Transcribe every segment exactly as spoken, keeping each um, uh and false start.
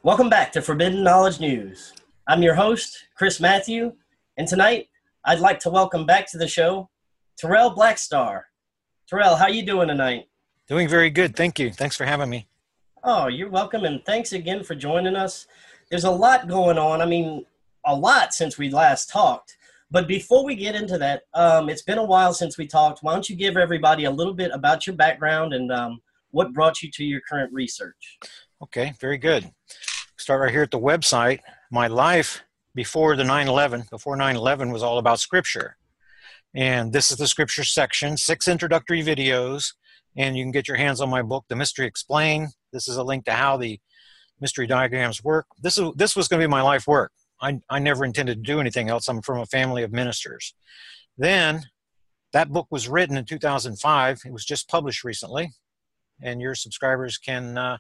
Welcome back to Forbidden Knowledge News. I'm your host, Chris Matthew, and tonight I'd like to welcome back to the show Terrell Blackstar. Terrell, how you doing tonight? Doing very good, thank you. Thanks for having me. Oh, you're welcome, and thanks again for joining us. There's a lot going on. I mean, a lot since we last talked. But before we get into that, um, it's been a while since we talked. Why don't you give everybody a little bit about your background and um, what brought you to your current research? Okay, very good. Start right here at the website. My life before the nine eleven, before nine eleven was all about scripture. And this is the scripture section, six introductory videos, and you can get your hands on my book, The Mystery Explained. This is a link to how the mystery diagrams work. This, is, this was going to be my life work. I, I never intended to do anything else. I'm from a family of ministers. Then that book was written in two thousand five. It was just published recently. And your subscribers can, uh,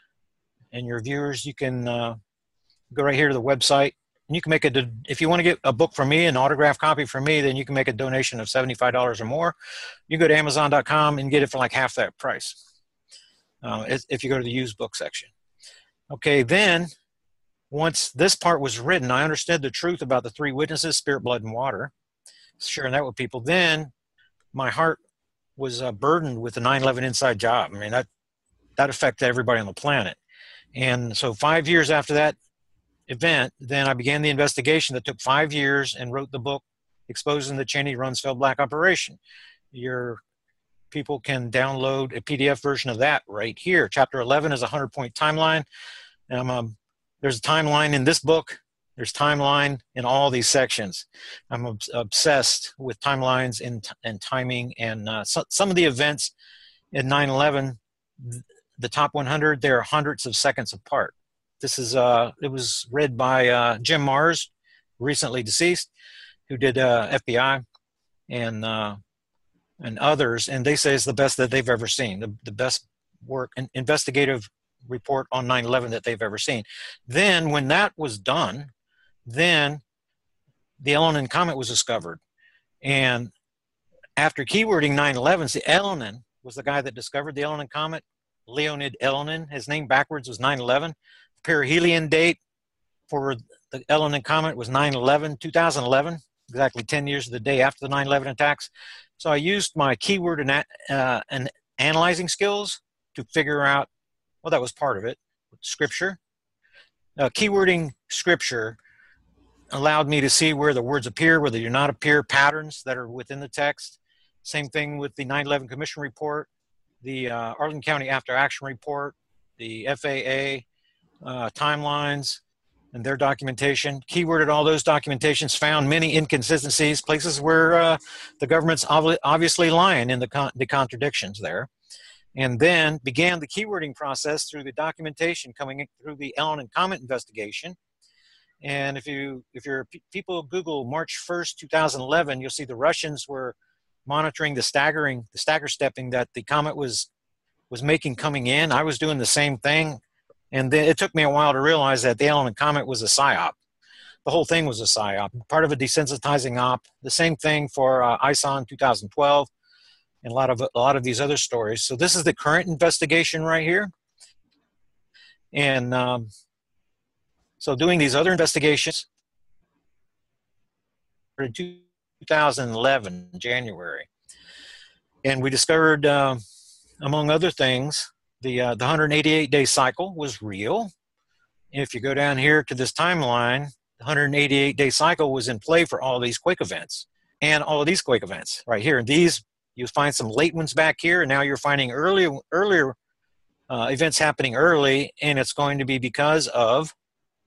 and your viewers, you can uh, go right here to the website. And you can make a, if you want to get a book from me, an autographed copy from me, then you can make a donation of seventy-five dollars or more. You go to amazon dot com and get it for like half that price uh, if you go to the used book section. Okay, then once this part was written, I understood the truth about the three witnesses, spirit, blood, and water, sharing that with people. Then my heart was uh, burdened with the nine eleven inside job. I mean, that, that affected everybody on the planet. And so five years after that event, then I began the investigation that took five years and wrote the book, Exposing the Cheney Rumsfeld Black Operation. Your people can download a P D F version of that right here. Chapter eleven is a hundred-point timeline. Um, um, there's a timeline in this book. There's timeline in all these sections. I'm ob obsessed with timelines and, and timing, and uh, so, some of the events in nine eleven, the top one hundred, they're hundreds of seconds apart. This is, uh, it was read by uh, Jim Marrs, recently deceased, who did uh, F B I and, uh, and others, and they say it's the best that they've ever seen, the, the best work, an investigative report on nine eleven that they've ever seen. Then when that was done, then the Elenin Comet was discovered. And after keywording nine eleven, see, Elenin was the guy that discovered the Elenin Comet, Leonid Elenin. His name backwards was nine eleven. The perihelion date for the Elenin Comet was nine eleven, two thousand eleven, exactly ten years of the day after the nine eleven attacks. So I used my keyword and, uh, and analyzing skills to figure out, well, that was part of it, scripture. Uh, keywording scripture allowed me to see where the words appear, where they do not appear, patterns that are within the text. Same thing with the nine eleven Commission report, the uh, Arlington County After Action report, the F A A uh, timelines, and their documentation. Keyworded all those documentations, found many inconsistencies, places where uh, the government's ob obviously lying in the, con the contradictions there. And then began the keywording process through the documentation coming in through the Elenin Comet investigation. And if you, if you're people Google March first, two thousand eleven, you'll see the Russians were monitoring the staggering, the stagger stepping that the comet was, was making coming in. I was doing the same thing. And then it took me a while to realize that the Elenin Comet was a psyop. The whole thing was a psyop, part of a desensitizing op. The same thing for uh, I S O N two thousand twelve and a lot of, a lot of these other stories. So this is the current investigation right here. And um, so doing these other investigations in two thousand eleven, January. And we discovered, uh, among other things, the, uh, the one hundred eighty-eight day cycle was real. If you go down here to this timeline, the one hundred eighty-eight day cycle was in play for all these quake events and all of these quake events right here. And these, you find some late ones back here, and now you're finding earlier, earlier uh, events happening early, and it's going to be because of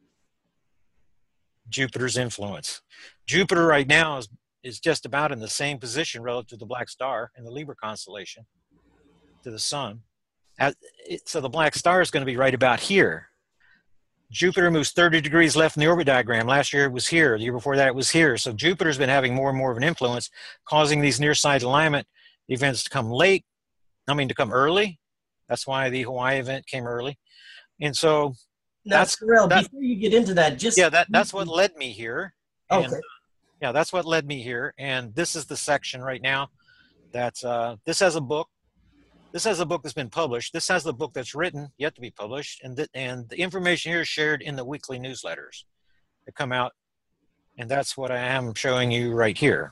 Jupiter's influence. Jupiter right now is, is just about in the same position relative to the Black Star in the Libra constellation to the sun. As, it, so the Black Star is going to be right about here. Jupiter moves thirty degrees left in the orbit diagram. Last year it was here. The year before that it was here. So Jupiter's been having more and more of an influence, causing these near-side alignment events to come late, I mean to come early. That's why the Hawaii event came early. And so Now, that's Terrell, that, before you get into that, just yeah, that, that's what led me here. And, okay. Yeah, that's what led me here. And this is the section right now that's, uh, this has a book. This has a book that's been published. This has the book that's written, yet to be published. And, th and the information here is shared in the weekly newsletters that come out. And that's what I am showing you right here.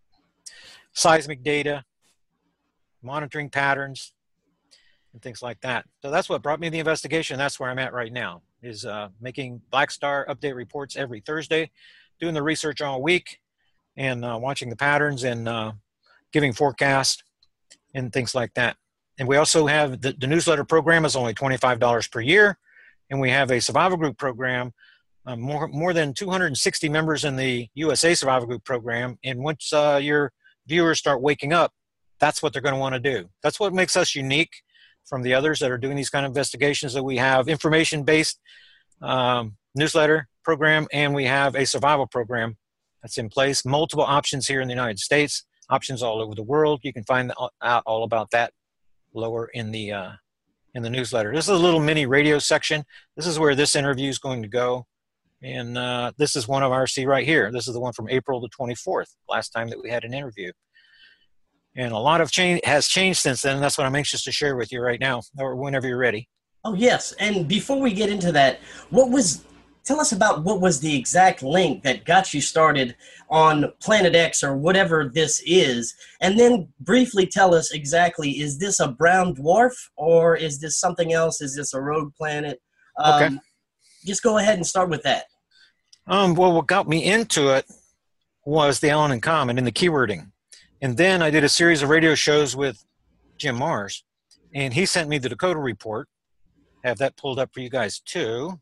Seismic data, monitoring patterns, and things like that. So that's what brought me the investigation. That's where I'm at right now, is uh, making Black Star update reports every Thursday, doing the research all week, and uh, watching the patterns and uh, giving forecasts and things like that. And we also have the, the newsletter program is only twenty-five dollars per year. And we have a survival group program, uh, more, more than two hundred sixty members in the U S A survival group program. And once uh, your viewers start waking up, that's what they're going to want to do. That's what makes us unique from the others that are doing these kind of investigations, that we have information-based um, newsletter program, and we have a survival program that's in place. Multiple options here in the United States, options all over the world. You can find out all about that lower in the uh, in the newsletter. This is a little mini radio section. This is where this interview is going to go. And uh, this is one of our, see right here, this is the one from April the twenty-fourth, last time that we had an interview. And a lot of change has changed since then. And that's what I'm anxious to share with you right now, or whenever you're ready. Oh, yes. And before we get into that, what was, tell us about what was the exact link that got you started on Planet X or whatever this is. And then briefly tell us exactly, is this a brown dwarf or is this something else? Is this a rogue planet? Um, okay. Just go ahead and start with that. Um, well, what got me into it was the Allen and Comet and the keywording. And then I did a series of radio shows with Jim Marrs, and he sent me the Dakota report. Have that pulled up for you guys too.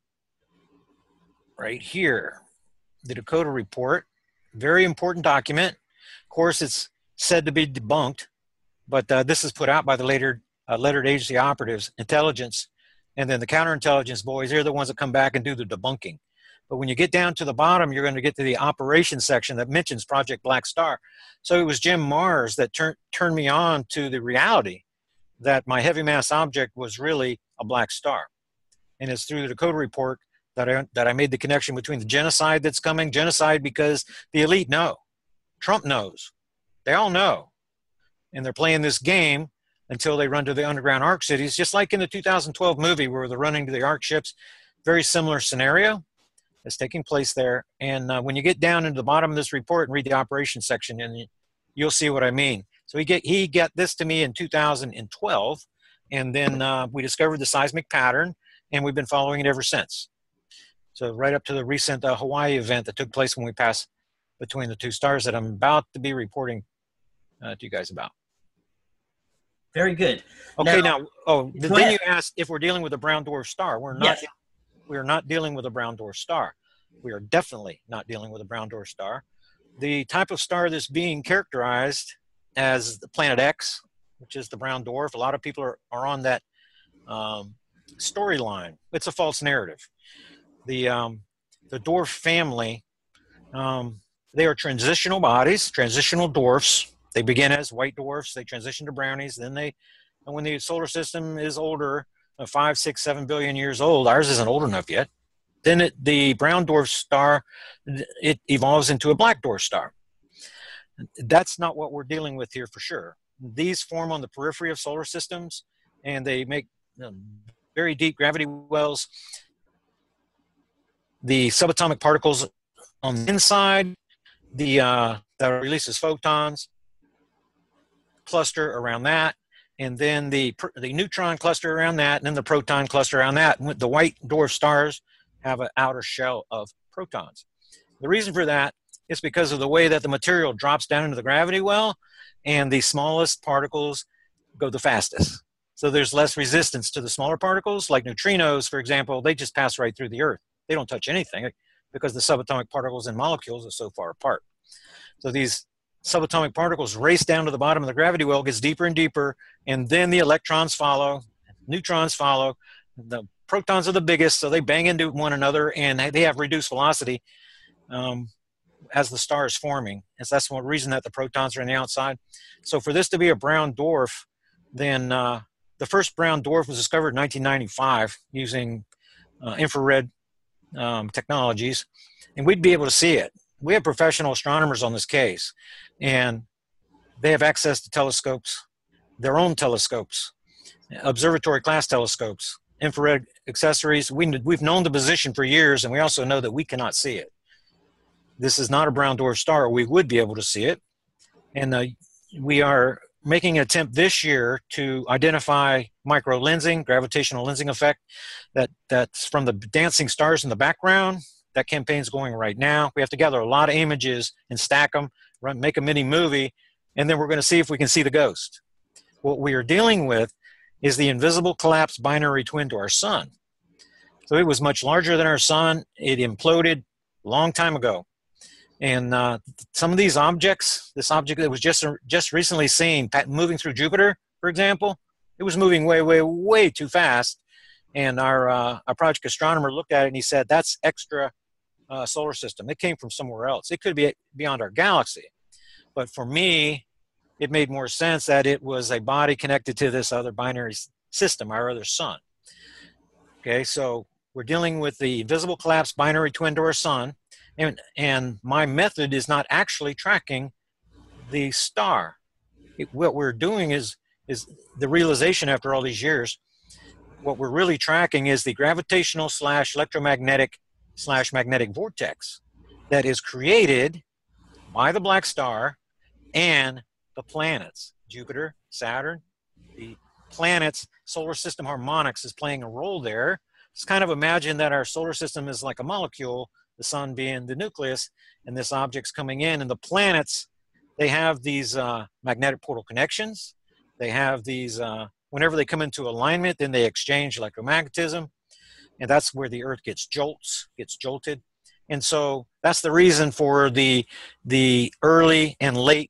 Right here, the Dakota report, very important document. Of course, it's said to be debunked, but uh, this is put out by the later uh, lettered agency operatives, intelligence, and then the counterintelligence boys. They're the ones that come back and do the debunking. But when you get down to the bottom, you're going to get to the operations section that mentions Project Black Star. So it was Jim Marrs that turned turned me on to the reality that my heavy mass object was really a black star. And it's through the Dakota report that I, that I made the connection between the genocide that's coming. Genocide because the elite know. Trump knows. They all know. And they're playing this game until they run to the underground ark cities, just like in the two thousand twelve movie where they're running to the ark ships. Very similar scenario that's taking place there. And uh, when you get down into the bottom of this report and read the operations section, and you'll see what I mean. So he get he got this to me in two thousand twelve, and then uh, we discovered the seismic pattern, and we've been following it ever since. So right up to the recent uh, Hawaii event that took place when we passed between the two stars that I'm about to be reporting uh, to you guys about. Very good. Okay, now, now oh, then ahead. You asked if we're dealing with a brown dwarf star. We're not. Yes. We are not dealing with a brown dwarf star. We are definitely not dealing with a brown dwarf star. The type of star that's being characterized as the Planet X, which is the brown dwarf, a lot of people are, are on that um, storyline. It's a false narrative. The, um, the dwarf family, um, they are transitional bodies, transitional dwarfs. They begin as white dwarfs, they transition to brownies, then they, and when the solar system is older, uh, five, six, seven billion years old, ours isn't old enough yet, then it, the brown dwarf star, it evolves into a black dwarf star. That's not what we're dealing with here for sure. These form on the periphery of solar systems, and they make um, very deep gravity wells. The subatomic particles on the inside, the uh, that releases photons, cluster around that, and then the the neutron cluster around that, and then the proton cluster around that. The white dwarf stars have an outer shell of protons. The reason for that is because of the way that the material drops down into the gravity well, and the smallest particles go the fastest. So there's less resistance to the smaller particles, like neutrinos, for example. They just pass right through the Earth. They don't touch anything because the subatomic particles and molecules are so far apart. So these subatomic particles race down to the bottom of the gravity well, gets deeper and deeper, and then the electrons follow, neutrons follow. The protons are the biggest, so they bang into one another, and they have reduced velocity um, as the star is forming. And so that's one reason that the protons are on the outside. So for this to be a brown dwarf, then uh, the first brown dwarf was discovered in nineteen ninety-five using uh, infrared um, technologies, and we'd be able to see it. We have professional astronomers on this case, and they have access to telescopes, their own telescopes, observatory class telescopes, infrared accessories. We, we've known the position for years, and we also know that we cannot see it. This is not a brown dwarf star. We would be able to see it. And uh, we are making an attempt this year to identify micro-lensing, gravitational lensing effect, that, that's from the dancing stars in the background. That campaign's going right now. We have to gather a lot of images and stack them, run, make a mini movie, and then we're going to see if we can see the ghost. What we are dealing with is the invisible collapsed binary twin to our sun. So it was much larger than our sun. It imploded a long time ago. And uh, some of these objects, this object that was just, just recently seen moving through Jupiter, for example, it was moving way, way, way too fast. And our, uh, our project astronomer looked at it and he said, that's extra uh, solar system. It came from somewhere else. It could be beyond our galaxy. But for me, it made more sense that it was a body connected to this other binary system, our other sun. Okay, so we're dealing with the visible collapsed binary twin to our sun. And, and my method is not actually tracking the star. It, what we're doing is, is the realization after all these years, what we're really tracking is the gravitational slash electromagnetic slash magnetic vortex that is created by the black star and the planets, Jupiter, Saturn. The planets' solar system harmonics is playing a role there. Just kind of imagine that our solar system is like a molecule, the sun being the nucleus, and this object's coming in, and the planets, they have these uh, magnetic portal connections. They have these, uh, whenever they come into alignment, then they exchange electromagnetism, and that's where the Earth gets jolts, gets jolted. And so that's the reason for the, the early and late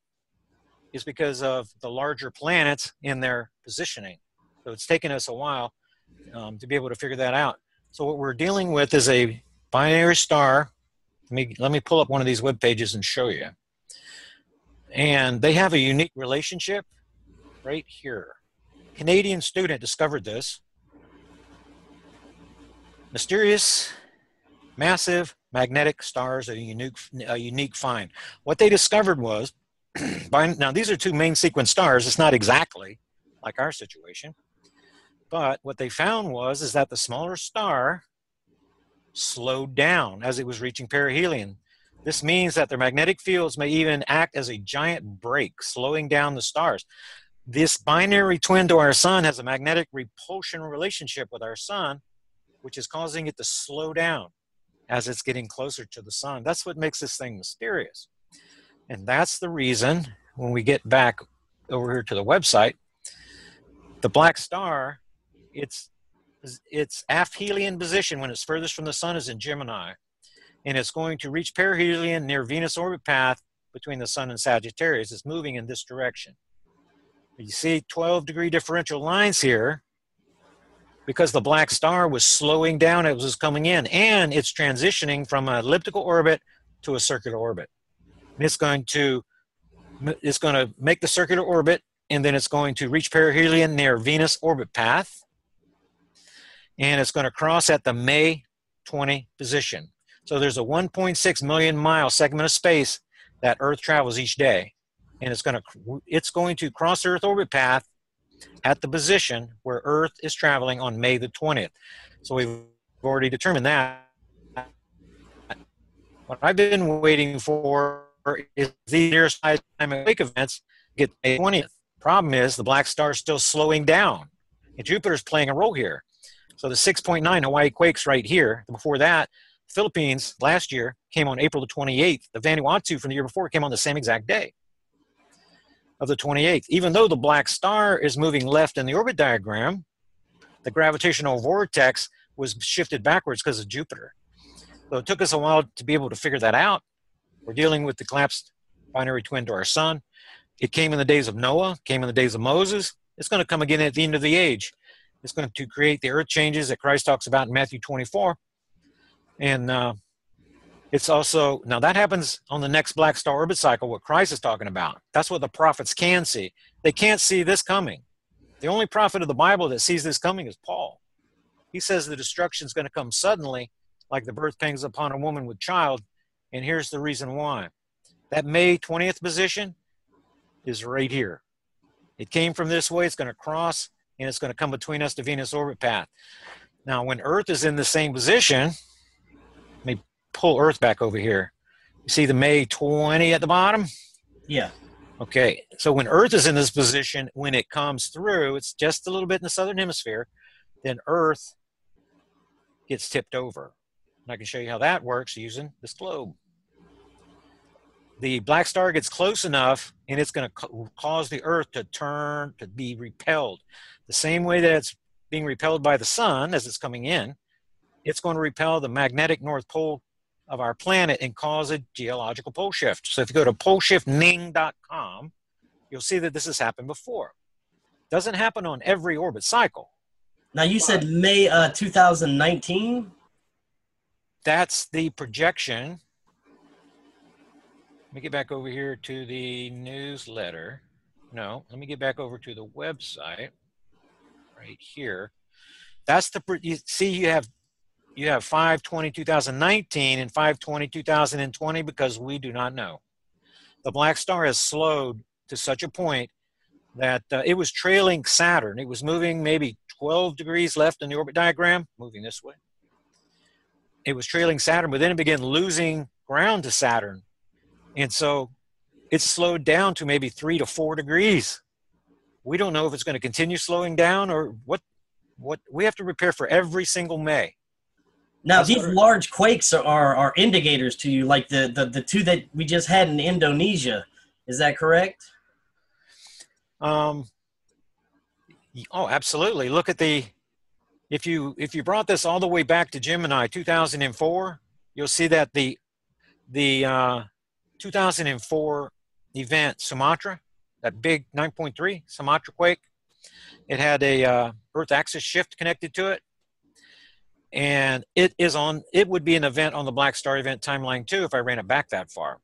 is because of the larger planets in their positioning. So it's taken us a while um, to be able to figure that out. So what we're dealing with is a binary star. Let me, let me pull up one of these web pages and show you. And they have a unique relationship right here. Canadian student discovered this. Mysterious, massive magnetic stars are a unique, a unique find. What they discovered was, by, now these are two main sequence stars. It's not exactly like our situation. But what they found was is that the smaller star slowed down as it was reaching perihelion. This means that their magnetic fields may even act as a giant brake, slowing down the stars. This binary twin to our sun has a magnetic repulsion relationship with our sun, which is causing it to slow down as it's getting closer to the sun. That's what makes this thing mysterious. And that's the reason, when we get back over here to the website, the black star, its its aphelion position when it's furthest from the sun is in Gemini, and it's going to reach perihelion near Venus orbit path between the sun and Sagittarius. It's moving in this direction. You see twelve degree differential lines here because the black star was slowing down as it was coming in, and it's transitioning from an elliptical orbit to a circular orbit. And it's going to it's going to make the circular orbit, and then it's going to reach perihelion near Venus orbit path, and it's going to cross at the May twentieth position. So there's a one point six million mile segment of space that Earth travels each day, and it's going to it's going to cross Earth orbit path at the position where Earth is traveling on May the twentieth. So we've already determined that. What I've been waiting for is the nearest time and wake events get May twentieth. Problem is the black star is still slowing down, and Jupiter's playing a role here. So the six point nine Hawaii quakes right here. Before that, Philippines last year came on April the twenty-eighth. The Vanuatu from the year before came on the same exact day of the twenty-eighth. Even though the black star is moving left in the orbit diagram, the gravitational vortex was shifted backwards because of Jupiter. So it took us a while to be able to figure that out. We're dealing with the collapsed binary twin to our sun. It came in the days of Noah, came in the days of Moses. It's going to come again at the end of the age. It's going to create the earth changes that Christ talks about in Matthew twenty-four. And uh, it's also, now that happens on the next black star orbit cycle, what Christ is talking about. That's what the prophets can see. They can't see this coming. The only prophet of the Bible that sees this coming is Paul. He says the destruction is going to come suddenly, like the birth pangs upon a woman with child. And here's the reason why. That May twentieth position is right here. It came from this way. It's going to cross and it's going to come between us to Venus orbit path. Now, when Earth is in the same position, let me pull Earth back over here. You see the May twentieth at the bottom? Yeah. Okay, so when Earth is in this position, when it comes through, it's just a little bit in the southern hemisphere, then Earth gets tipped over. And I can show you how that works using this globe. The black star gets close enough, and it's going to cause the Earth to turn, to be repelled. The same way that it's being repelled by the sun as it's coming in, it's going to repel the magnetic north pole of our planet and cause a geological pole shift. So if you go to pole shift ning dot com, you'll see that this has happened before. Doesn't happen on every orbit cycle. Now you said May uh, two thousand nineteen? That's the projection. Let me get back over here to the newsletter. No, let me get back over to the website right here. That's the, you see you have You have five twenty two thousand nineteen and five twenty two thousand twenty because we do not know. The black star has slowed to such a point that uh, it was trailing Saturn. It was moving maybe twelve degrees left in the orbit diagram, moving this way. It was trailing Saturn, but then it began losing ground to Saturn. And so it's slowed down to maybe three to four degrees. We don't know if it's going to continue slowing down or what. What we have to prepare for every single May. Now, That's these large quakes are, are, are indicators to you, like the, the, the two that we just had in Indonesia. Is that correct? Um, oh, absolutely. Look at the, if you, if you brought this all the way back to Gemini two thousand four, you'll see that the, the uh, two thousand four event, Sumatra, that big nine point three Sumatra quake, it had a uh, Earth axis shift connected to it. And it is on, it would be an event on the Black Star event timeline too if I ran it back that far.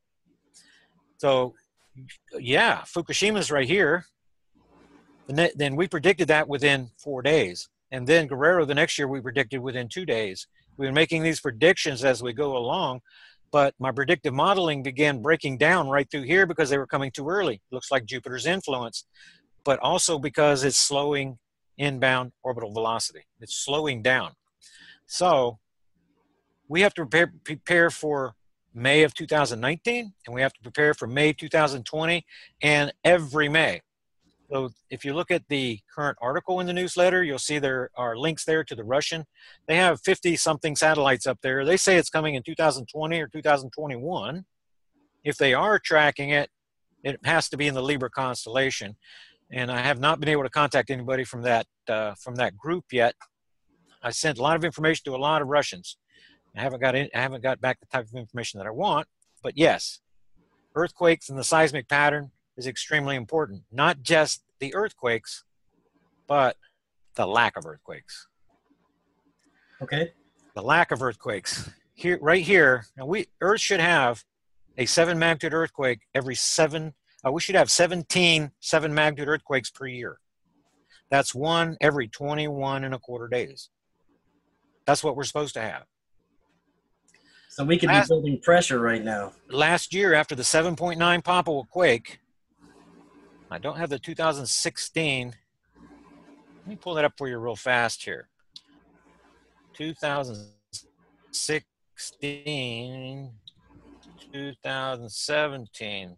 So yeah, Fukushima's right here. And then we predicted that within four days. And then Guerrero the next year we predicted within two days. We've been making these predictions as we go along, but my predictive modeling began breaking down right through here because they were coming too early. Looks like Jupiter's influence, but also because it's slowing inbound orbital velocity. It's slowing down. So we have to prepare, prepare for May of two thousand nineteen, and we have to prepare for May two thousand twenty, and every May. So if you look at the current article in the newsletter, you'll see there are links there to the Russian. They have fifty something satellites up there. They say it's coming in two thousand twenty or two thousand twenty-one. If they are tracking it, it has to be in the Libra constellation. And I have not been able to contact anybody from that, uh, from that group yet. I sent a lot of information to a lot of Russians. I haven't got in, I haven't got back the type of information that I want, but yes, earthquakes and the seismic pattern is extremely important. Not just the earthquakes, but the lack of earthquakes. Okay. The lack of earthquakes. Here, right here, now we, Earth should have a seven magnitude earthquake every seven, uh, we should have seventeen seven magnitude earthquakes per year. That's one every twenty-one and a quarter days. That's what we're supposed to have. So we could last, be building pressure right now. Last year, after the seven point nine Papua quake, I don't have the two thousand sixteen. Let me pull that up for you real fast here. two thousand sixteen, two thousand seventeen.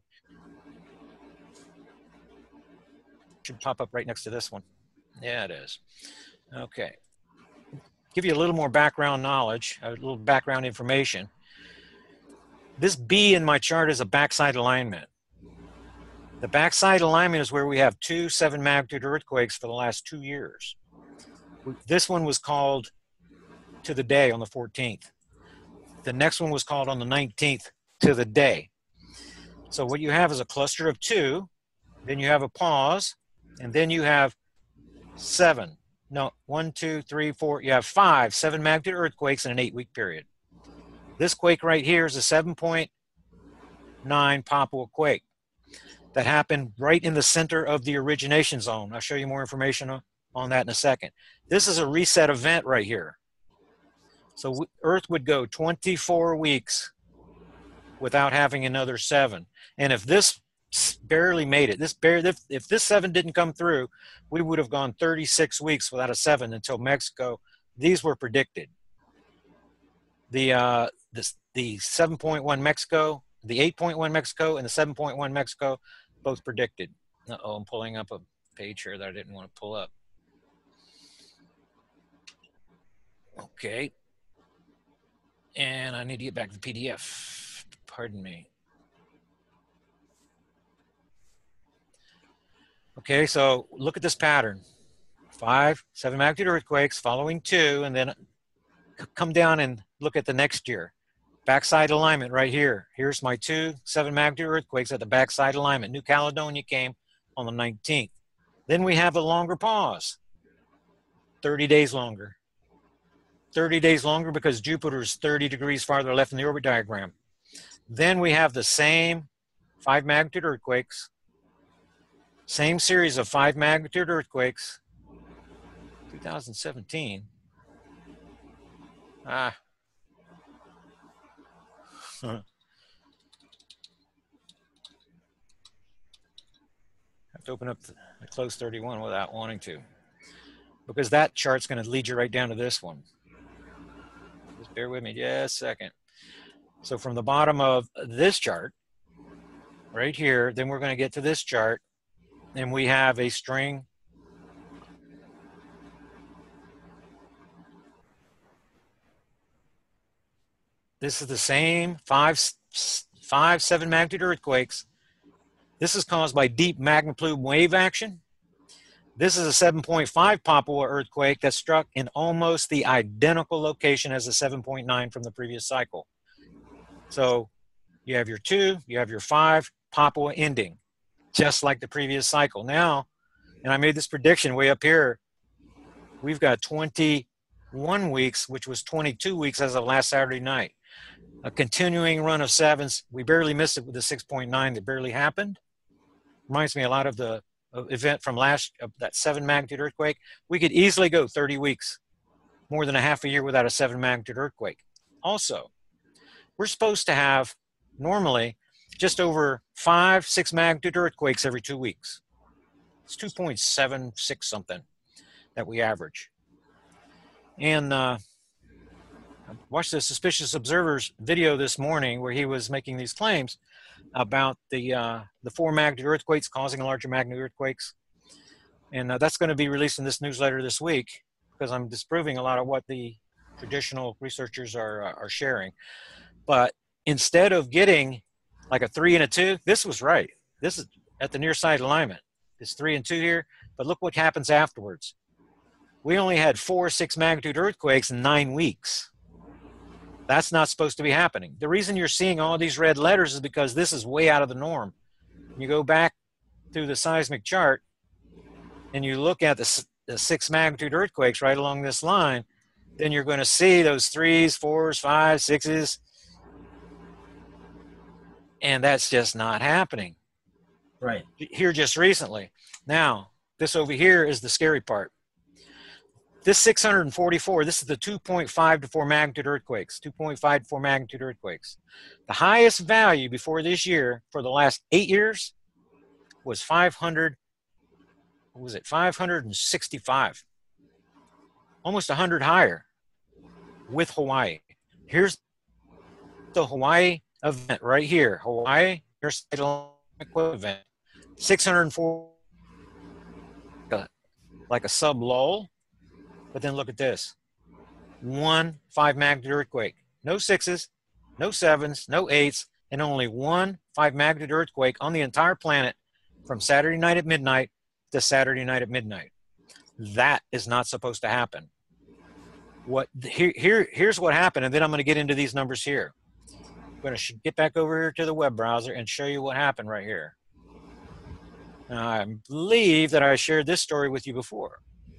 Should pop up right next to this one. Yeah, it is. Okay. Give you a little more background knowledge, a little background information. This B in my chart is a backside alignment. The backside alignment is where we have two seven magnitude earthquakes for the last two years. This one was called to the day on the fourteenth. The next one was called on the nineteenth to the day. So what you have is a cluster of two, then you have a pause, and then you have seven. No, one, two, three, four. You have five seven magnitude earthquakes in an eight-week period. This quake right here is a seven point nine Papua quake that happened right in the center of the origination zone. I'll show you more information on that in a second. This is a reset event right here. So Earth would go twenty-four weeks without having another seven. And if this barely made it. This barely, if, if this seven didn't come through, we would have gone thirty-six weeks without a seven until Mexico. These were predicted. The uh, this, the seven point one Mexico, the eight point one Mexico, and the seven point one Mexico, both predicted. Uh-oh, I'm pulling up a page here that I didn't want to pull up. Okay. And I need to get back to the P D F. Pardon me. Okay, so look at this pattern. Five, seven magnitude earthquakes following two, and then come down and look at the next year. Backside alignment right here. Here's my two seven magnitude earthquakes at the backside alignment. New Caledonia came on the nineteenth. Then we have a longer pause. thirty days longer. thirty days longer because Jupiter is thirty degrees farther left in the orbit diagram. Then we have the same five magnitude earthquakes. Same series of five magnitude earthquakes. two thousand seventeen. Ah. Huh. Have to open up the, the close thirty-one without wanting to, because that chart's going to lead you right down to this one. Just bear with me just a second. So from the bottom of this chart, right here, then we're going to get to this chart, and we have a string. This is the same five, five, seven magnitude earthquakes. This is caused by deep magma plume wave action. This is a seven point five Papua earthquake that struck in almost the identical location as the seven point nine from the previous cycle. So you have your two, you have your five, Papua ending, just like the previous cycle. Now, and I made this prediction way up here, we've got twenty-one weeks, which was twenty-two weeks as of last Saturday night. A continuing run of sevens. We barely missed it with the six point nine that barely happened. Reminds me a lot of the event from last, uh, that seven magnitude earthquake. We could easily go thirty weeks, more than a half a year without a seven magnitude earthquake. Also, we're supposed to have normally just over five, six magnitude earthquakes every two weeks. It's two point seven six something that we average. And uh, I watched the Suspicious Observer's video this morning where he was making these claims about the uh, the four magnitude earthquakes causing larger magnitude earthquakes. And uh, that's going to be released in this newsletter this week, because I'm disproving a lot of what the traditional researchers are, uh, are sharing. But instead of getting like a three and a two, this was right. This is at the near side alignment. It's three and two here, but look what happens afterwards. We only had four, six magnitude earthquakes in nine weeks. That's not supposed to be happening. The reason you're seeing all these red letters is because this is way out of the norm. You go back through the seismic chart and you look at the, the six magnitude earthquakes right along this line, then you're going to see those threes, fours, fives, sixes, and that's just not happening. Right. Here just recently. Now, this over here is the scary part. This six hundred forty-four, this is the two point five to four magnitude earthquakes, two point five to four magnitude earthquakes. The highest value before this year for the last eight years was five hundred, what was it, five hundred sixty-five. Almost one hundred higher with Hawaii. Here's the Hawaii event right here. Hawaii, here's the event. six hundred four, like a sub lull. But then look at this. One five magnitude earthquake. No sixes, no sevens, no eights, and only one five magnitude earthquake on the entire planet from Saturday night at midnight to Saturday night at midnight. That is not supposed to happen. What here, here, here's what happened, and then I'm going to get into these numbers here. I'm going to get back over here to the web browser and show you what happened right here. Now, I believe that I shared this story with you before.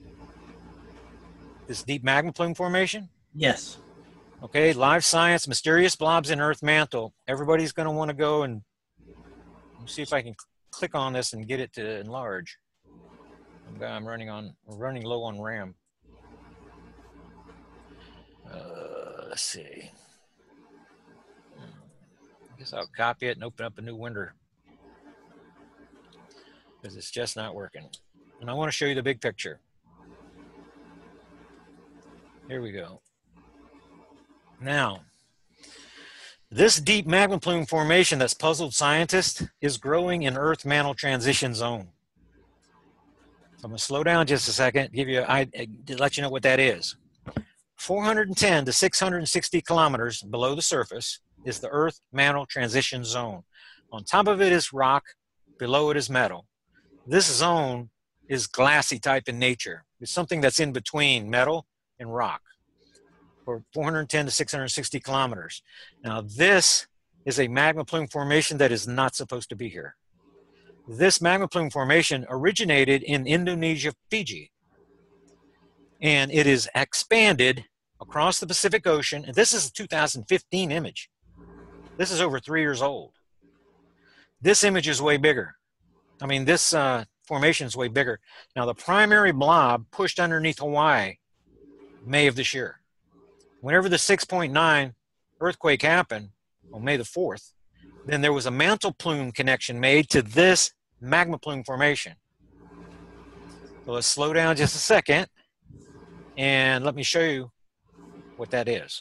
This deep magma plume formation? Yes. Okay, live science, mysterious blobs in Earth mantle. Everybody's going to want to go and see if I can cl click on this and get it to enlarge. I'm running on, running low on RAM. Uh, let's see. I guess I'll copy it and open up a new window. because it's just not working. And I want to show you the big picture. Here we go. Now, this deep magma plume formation that's puzzled scientists is growing in Earth mantle transition zone. So I'm going to slow down just a second, give you, I, to let you know what that is. four hundred ten to six hundred sixty kilometers below the surface is the Earth mantle transition zone. On top of it is rock, below it is metal. This zone is glassy type in nature. It's something that's in between metal and rock, for four hundred ten to six hundred sixty kilometers. Now this is a magma plume formation that is not supposed to be here. This magma plume formation originated in Indonesia, Fiji, and it is expanded across the Pacific Ocean. And this is a two thousand fifteen image. This is over three years old. This image is way bigger. I mean, this uh, formation is way bigger. Now, the primary blob pushed underneath Hawaii May of this year. Whenever the six point nine earthquake happened on May the fourth, then there was a mantle plume connection made to this magma plume formation. So let's slow down just a second and let me show you what that is.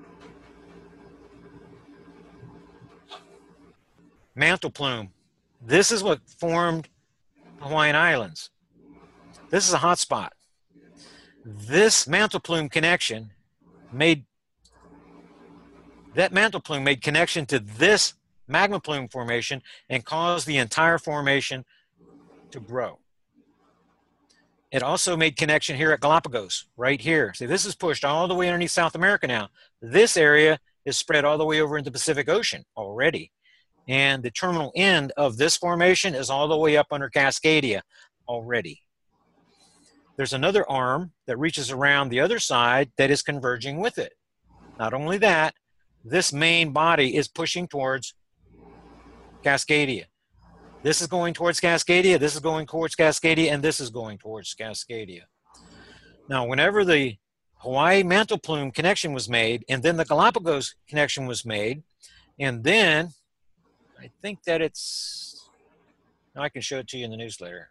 Mantle plume. This is what formed Hawaiian Islands. This is a hot spot. This mantle plume connection made, that mantle plume made connection to this magma plume formation and caused the entire formation to grow. It also made connection here at Galapagos, right here. See, this is pushed all the way underneath South America now. This area is spread all the way over into the Pacific Ocean already. And the terminal end of this formation is all the way up under Cascadia already. There's another arm that reaches around the other side that is converging with it. Not only that, this main body is pushing towards Cascadia. This is going towards Cascadia, this is going towards Cascadia, and this is going towards Cascadia. Now, whenever the Hawaii mantle plume connection was made, and then the Galapagos connection was made, and then I think that it's, I can show it to you in the newsletter.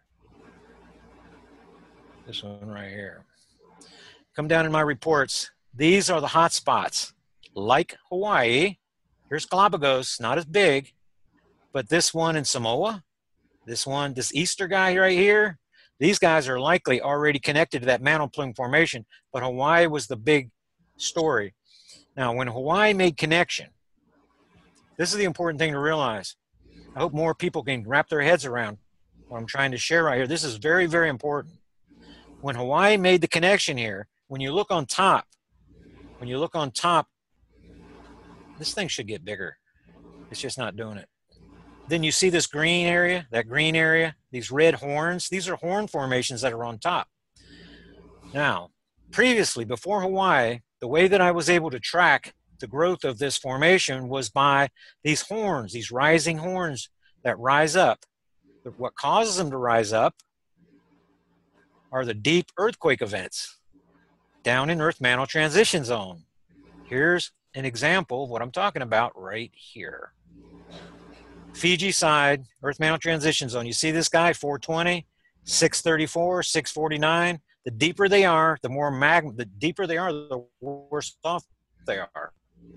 This one right here. Come down in my reports. These are the hot spots. Like Hawaii, here's Galapagos, not as big, but this one in Samoa, this one, this Easter guy right here, these guys are likely already connected to that mantle plume formation, but Hawaii was the big story. Now, when Hawaii made connection, this is the important thing to realize. I hope more people can wrap their heads around what I'm trying to share right here. This is very, very important. When Hawaii made the connection here, when you look on top, when you look on top, this thing should get bigger. It's just not doing it. Then you see this green area, that green area, these red horns. These are horn formations that are on top. Now, previously, before Hawaii, the way that I was able to track the growth of this formation was by these horns, these rising horns that rise up. What causes them to rise up are the deep earthquake events down in Earth mantle transition zone. Here's an example of what I'm talking about right here. Fiji side, Earth mantle transition zone. You see this guy, four twenty, six thirty-four, six forty-nine. The deeper they are, the more magma, the deeper they are, the worse off they are.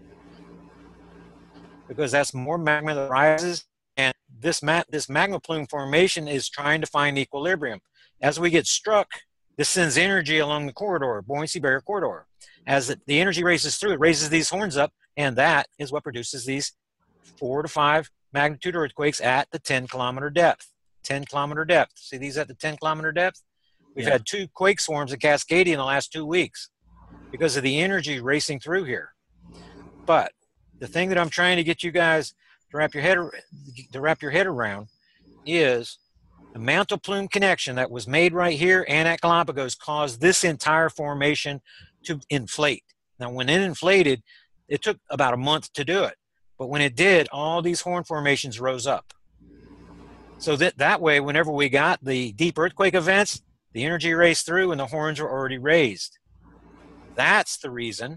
Because that's more magma that rises, and this, ma this magma plume formation is trying to find equilibrium. As we get struck, this sends energy along the corridor, buoyancy barrier corridor. As the, the energy races through, it raises these horns up, and that is what produces these four to five magnitude earthquakes at the ten kilometer depth. ten kilometer depth. See these at the ten kilometer depth? We've yeah. had two quake swarms at Cascadia in the last two weeks because of the energy racing through here. But the thing that I'm trying to get you guys to wrap your head to wrap your head around is the mantle plume connection that was made right here and at Galapagos caused this entire formation to inflate. Now, when it inflated, it took about a month to do it. But when it did, all these horn formations rose up. So that, that way, whenever we got the deep earthquake events, the energy raced through and the horns were already raised. That's the reason.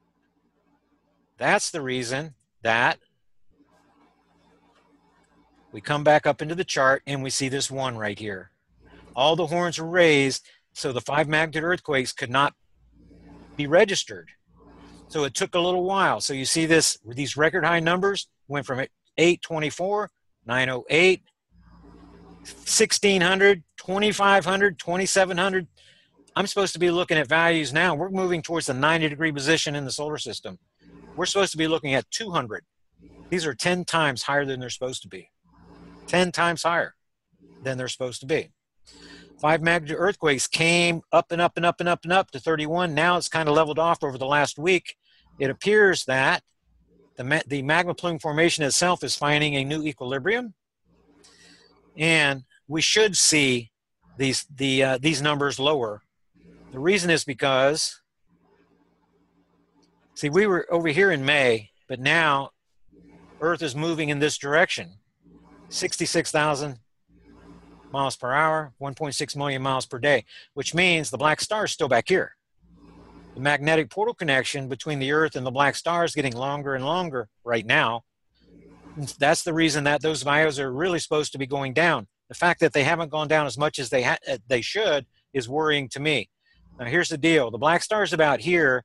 That's the reason that We come back up into the chart and we see this one right here. All the horns are raised, so the five magnitude earthquakes could not be registered. So it took a little while. So you see this, these record high numbers went from eight twenty-four, nine oh eight, sixteen hundred, twenty-five hundred, twenty-seven hundred. I'm supposed to be looking at values now. We're moving towards the ninety degree position in the solar system. We're supposed to be looking at two hundred. These are ten times higher than they're supposed to be. ten times higher than they're supposed to be. Five magnitude earthquakes came up and up and up and up and up to thirty-one. Now it's kind of leveled off over the last week. It appears that the, ma the magma plume formation itself is finding a new equilibrium. And we should see these, the, uh, these numbers lower. The reason is because, see, we were over here in May, but now Earth is moving in this direction. sixty-six thousand miles per hour, one point six million miles per day, which means the black star is still back here. The magnetic portal connection between the Earth and the black star is getting longer and longer right now. That's the reason that those values are really supposed to be going down. The fact that they haven't gone down as much as they, ha they should is worrying to me. Now here's the deal. The black star is about here.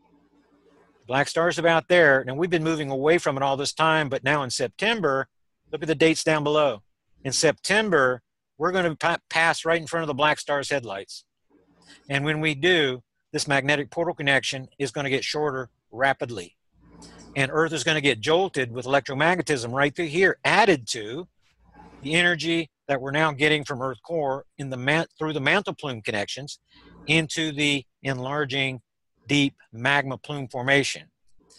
The black star is about there. And we've been moving away from it all this time, but now in September, look at the dates down below. In September, we're going to pa pass right in front of the black star's headlights. And when we do, this magnetic portal connection is going to get shorter rapidly. And Earth is going to get jolted with electromagnetism right through here, added to the energy that we're now getting from Earth core in the man through the mantle plume connections into the enlarging deep magma plume formation.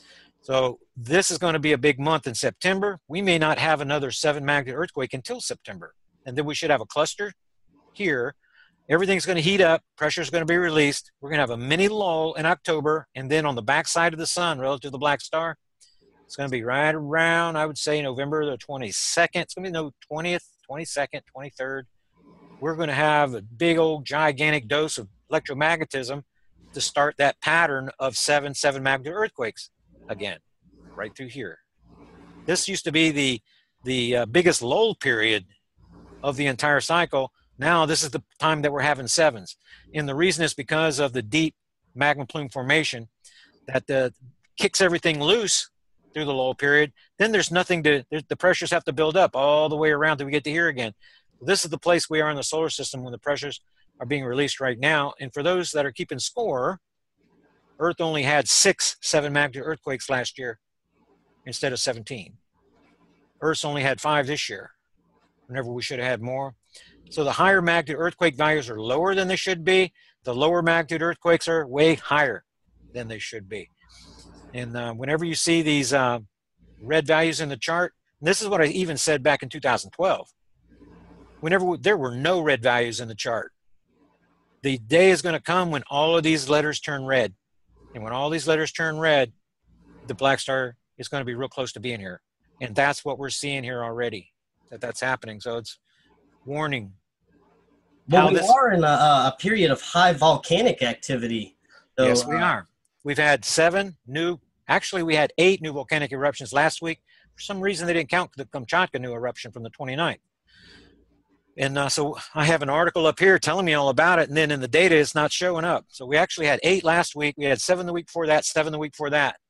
So this is going to be a big month in September. We may not have another seven magnitude earthquake until September. And then we should have a cluster here. Everything's going to heat up. Pressure is going to be released. We're going to have a mini lull in October. And then on the backside of the sun, relative to the black star, it's going to be right around, I would say, November the twenty-second. It's going to be no twentieth, twenty-second, twenty-third. We're going to have a big old gigantic dose of electromagnetism to start that pattern of seven, seven magnitude earthquakes again, right through here. This used to be the, the uh, biggest lull period of the entire cycle. Now this is the time that we're having sevens. And the reason is because of the deep magma plume formation that the, kicks everything loose through the lull period. Then there's nothing to, the pressures have to build up all the way around till we get to here again. This is the place we are in the solar system when the pressures are being released right now. And for those that are keeping score, Earth only had six seven magnitude earthquakes last year instead of seventeen. Earth's only had five this year, whenever we should have had more. So the higher magnitude earthquake values are lower than they should be. The lower magnitude earthquakes are way higher than they should be. And uh, whenever you see these uh, red values in the chart, this is what I even said back in two thousand twelve. Whenever there were no red values in the chart, the day is going to come when all of these letters turn red. And when all these letters turn red, the black star is going to be real close to being here. And that's what we're seeing here already, that that's happening. So it's warning. Well, we this, are in a, a period of high volcanic activity. So, yes, we uh, are. We've had seven new, actually we had eight new volcanic eruptions last week. For some reason, they didn't count the Kamchatka new eruption from the twenty-ninth. And uh, so I have an article up here telling me all about it, and then in the data, it's not showing up. So we actually had eight last week. We had seven the week before that, seven the week before that.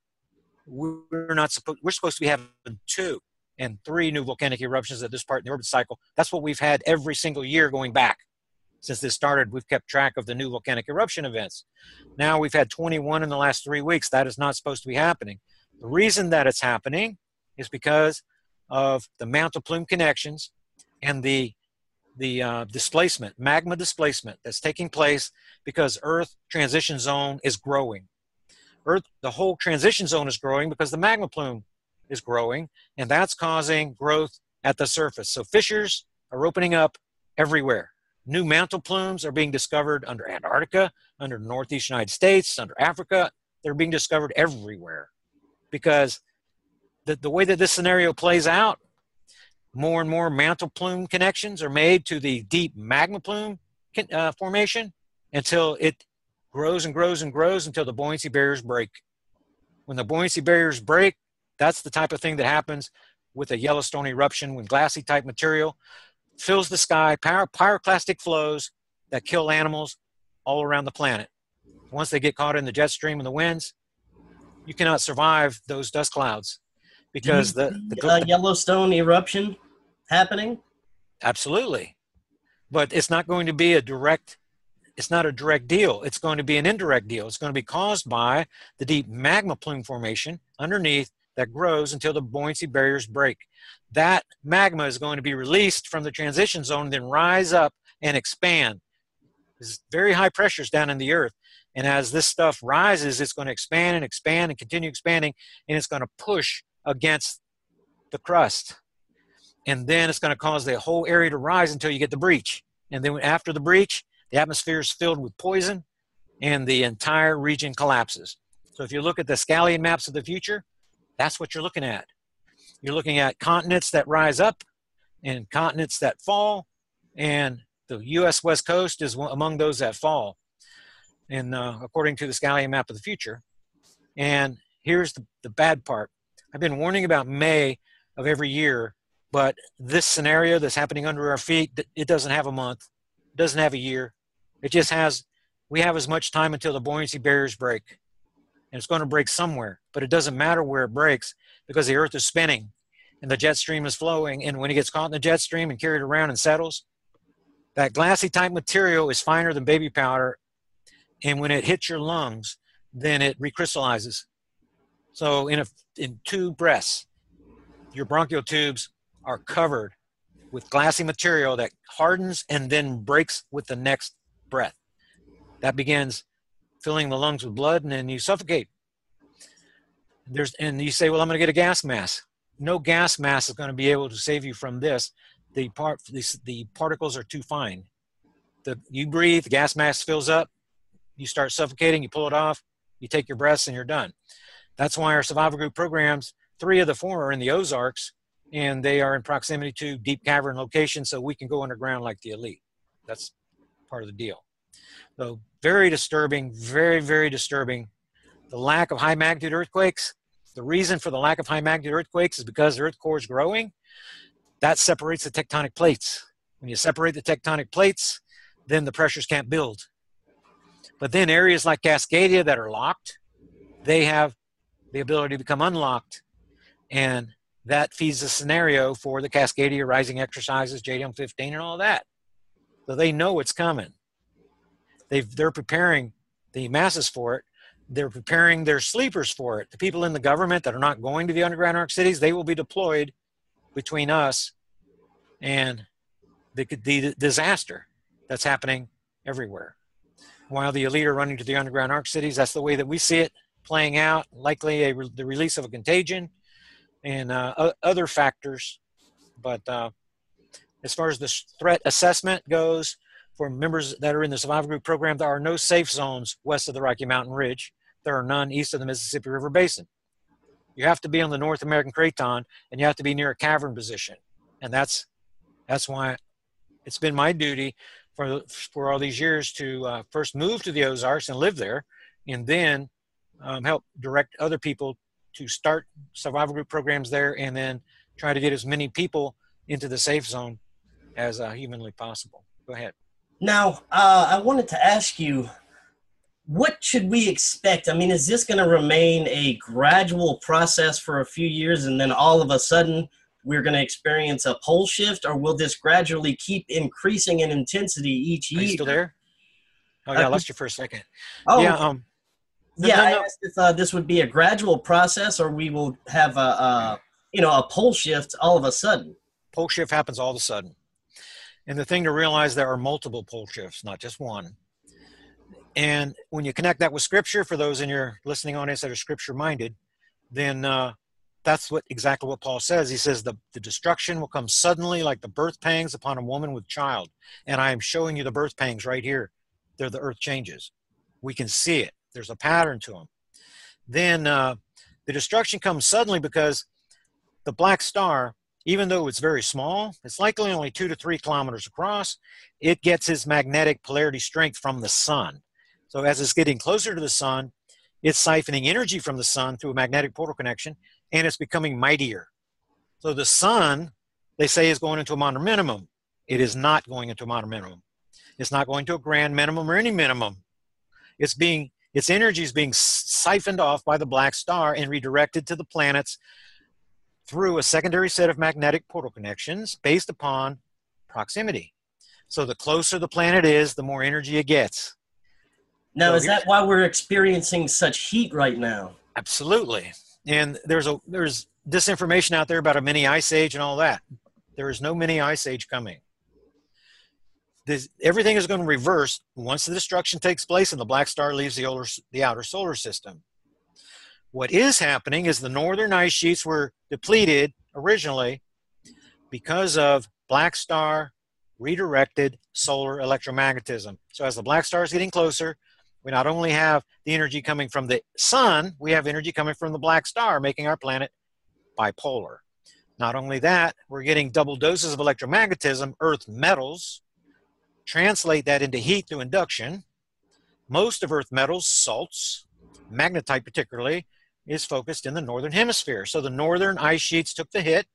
We're not supposed. We're supposed to be having two and three new volcanic eruptions at this part in the orbit cycle. That's what we've had every single year going back since this started. We've kept track of the new volcanic eruption events. Now we've had twenty-one in the last three weeks. That is not supposed to be happening. The reason that it's happening is because of the mantle plume connections and the the uh, displacement, magma displacement that's taking place because Earth transition zone is growing. Earth, the whole transition zone is growing because the magma plume is growing, and that's causing growth at the surface. So fissures are opening up everywhere. New mantle plumes are being discovered under Antarctica, under the Northeast United States, under Africa. They're being discovered everywhere because the, the way that this scenario plays out, more and more mantle plume connections are made to the deep magma plume uh, formation until it grows and grows and grows until the buoyancy barriers break. When the buoyancy barriers break, that's the type of thing that happens with a Yellowstone eruption when glassy type material fills the sky, pyro pyroclastic flows that kill animals all around the planet. Once they get caught in the jet stream and the winds, you cannot survive those dust clouds because Do you the, see the, a the Yellowstone eruption happening? absolutely, but it's not going to be a direct, it's not a direct deal. It's going to be an indirect deal. It's going to be caused by the deep magma plume formation underneath that grows until the buoyancy barriers break. That magma is going to be released from the transition zone, then rise up and expand. There's very high pressures down in the earth. And as this stuff rises, it's going to expand and expand and continue expanding, and it's going to push against the crust. And then it's going to cause the whole area to rise until you get the breach. And then after the breach, the atmosphere is filled with poison, and the entire region collapses. So if you look at the Scallion maps of the future, that's what you're looking at. You're looking at continents that rise up and continents that fall, and the U S West Coast is among those that fall, and uh, according to the Scallion map of the future. And here's the, the bad part. I've been warning about May of every year, but this scenario that's happening under our feet, it doesn't have a month, it doesn't have a year. It just has, we have as much time until the buoyancy barriers break. And it's going to break somewhere, but it doesn't matter where it breaks because the earth is spinning and the jet stream is flowing. And when it gets caught in the jet stream and carried around and settles, that glassy type material is finer than baby powder. And when it hits your lungs, then it recrystallizes. So in, a, in two breaths, your bronchial tubes are covered with glassy material that hardens and then breaks with the next breath. That begins filling the lungs with blood, and then you suffocate. There's, and you say, well, I'm going to get a gas mask. No gas mask is going to be able to save you from this. The, part, the, the particles are too fine. The, you breathe, the gas mask fills up, you start suffocating, you pull it off, you take your breaths, and you're done. That's why our survival group programs, three of the four are in the Ozarks, and they are in proximity to deep cavern locations, so we can go underground like the elite. That's part of the deal. So very disturbing, very, very disturbing. The lack of high magnitude earthquakes, the reason for the lack of high magnitude earthquakes is because the earth core is growing. That separates the tectonic plates. When you separate the tectonic plates, then the pressures can't build. But then areas like Cascadia that are locked, they have the ability to become unlocked. And that feeds the scenario for the Cascadia rising exercises, J D M fifteen and all that. So they know it's coming. They've, they're preparing the masses for it. They're preparing their sleepers for it. The people in the government that are not going to the underground arc cities, they will be deployed between us and the, the disaster that's happening everywhere. While the elite are running to the underground arc cities, that's the way that we see it playing out, likely a, the release of a contagion and uh, other factors. But uh, as far as the threat assessment goes, for members that are in the survival group program, there are no safe zones west of the Rocky Mountain Ridge. There are none east of the Mississippi River Basin. You have to be on the North American Craton, and you have to be near a cavern position. And that's, that's why it's been my duty for, for all these years to uh, first move to the Ozarks and live there, and then um, help direct other people to start survival group programs there, and then try to get as many people into the safe zone as uh, humanly possible. Go ahead. Now, uh, I wanted to ask you, what should we expect? I mean, is this going to remain a gradual process for a few years, and then all of a sudden we're going to experience a pole shift, or will this gradually keep increasing in intensity each year? Are you still there? Oh, yeah, uh, I lost you for a second. Oh, yeah. Um, yeah, no, no, I no. asked if uh, this would be a gradual process, or we will have a, a, you know, a pole shift all of a sudden. Pole shift happens all of a sudden. And the thing to realize, there are multiple pole shifts, not just one. And when you connect that with Scripture, for those in your listening audience that are Scripture-minded, then uh, that's what exactly what Paul says. He says the, the destruction will come suddenly like the birth pangs upon a woman with child. And I am showing you the birth pangs right here. They're the earth changes. We can see it. There's a pattern to them. Then uh, the destruction comes suddenly because the black star, even though it's very small, it's likely only two to three kilometers across, it gets its magnetic polarity strength from the sun. So as it's getting closer to the sun, it's siphoning energy from the sun through a magnetic portal connection, and it's becoming mightier. So the sun, they say, is going into a minor minimum. It is not going into a minor minimum. It's not going to a grand minimum or any minimum. It's being, its energy is being siphoned off by the black star and redirected to the planets through a secondary set of magnetic portal connections based upon proximity. So the closer the planet is, the more energy it gets. Now, So is that why we're experiencing such heat right now? Absolutely. And there's a there's disinformation out there about a mini ice age and all that. There is no mini ice age coming. This, everything is going to reverse once the destruction takes place and the black star leaves the, older, the outer solar system. What is happening is the northern ice sheets were depleted originally because of black star redirected solar electromagnetism. So as the black star is getting closer, we not only have the energy coming from the sun, we have energy coming from the black star, making our planet bipolar. Not only that, we're getting double doses of electromagnetism, earth metals, translate that into heat through induction. Most of earth metals, salts, magnetite particularly, is focused in the northern hemisphere. So the northern ice sheets took the hit,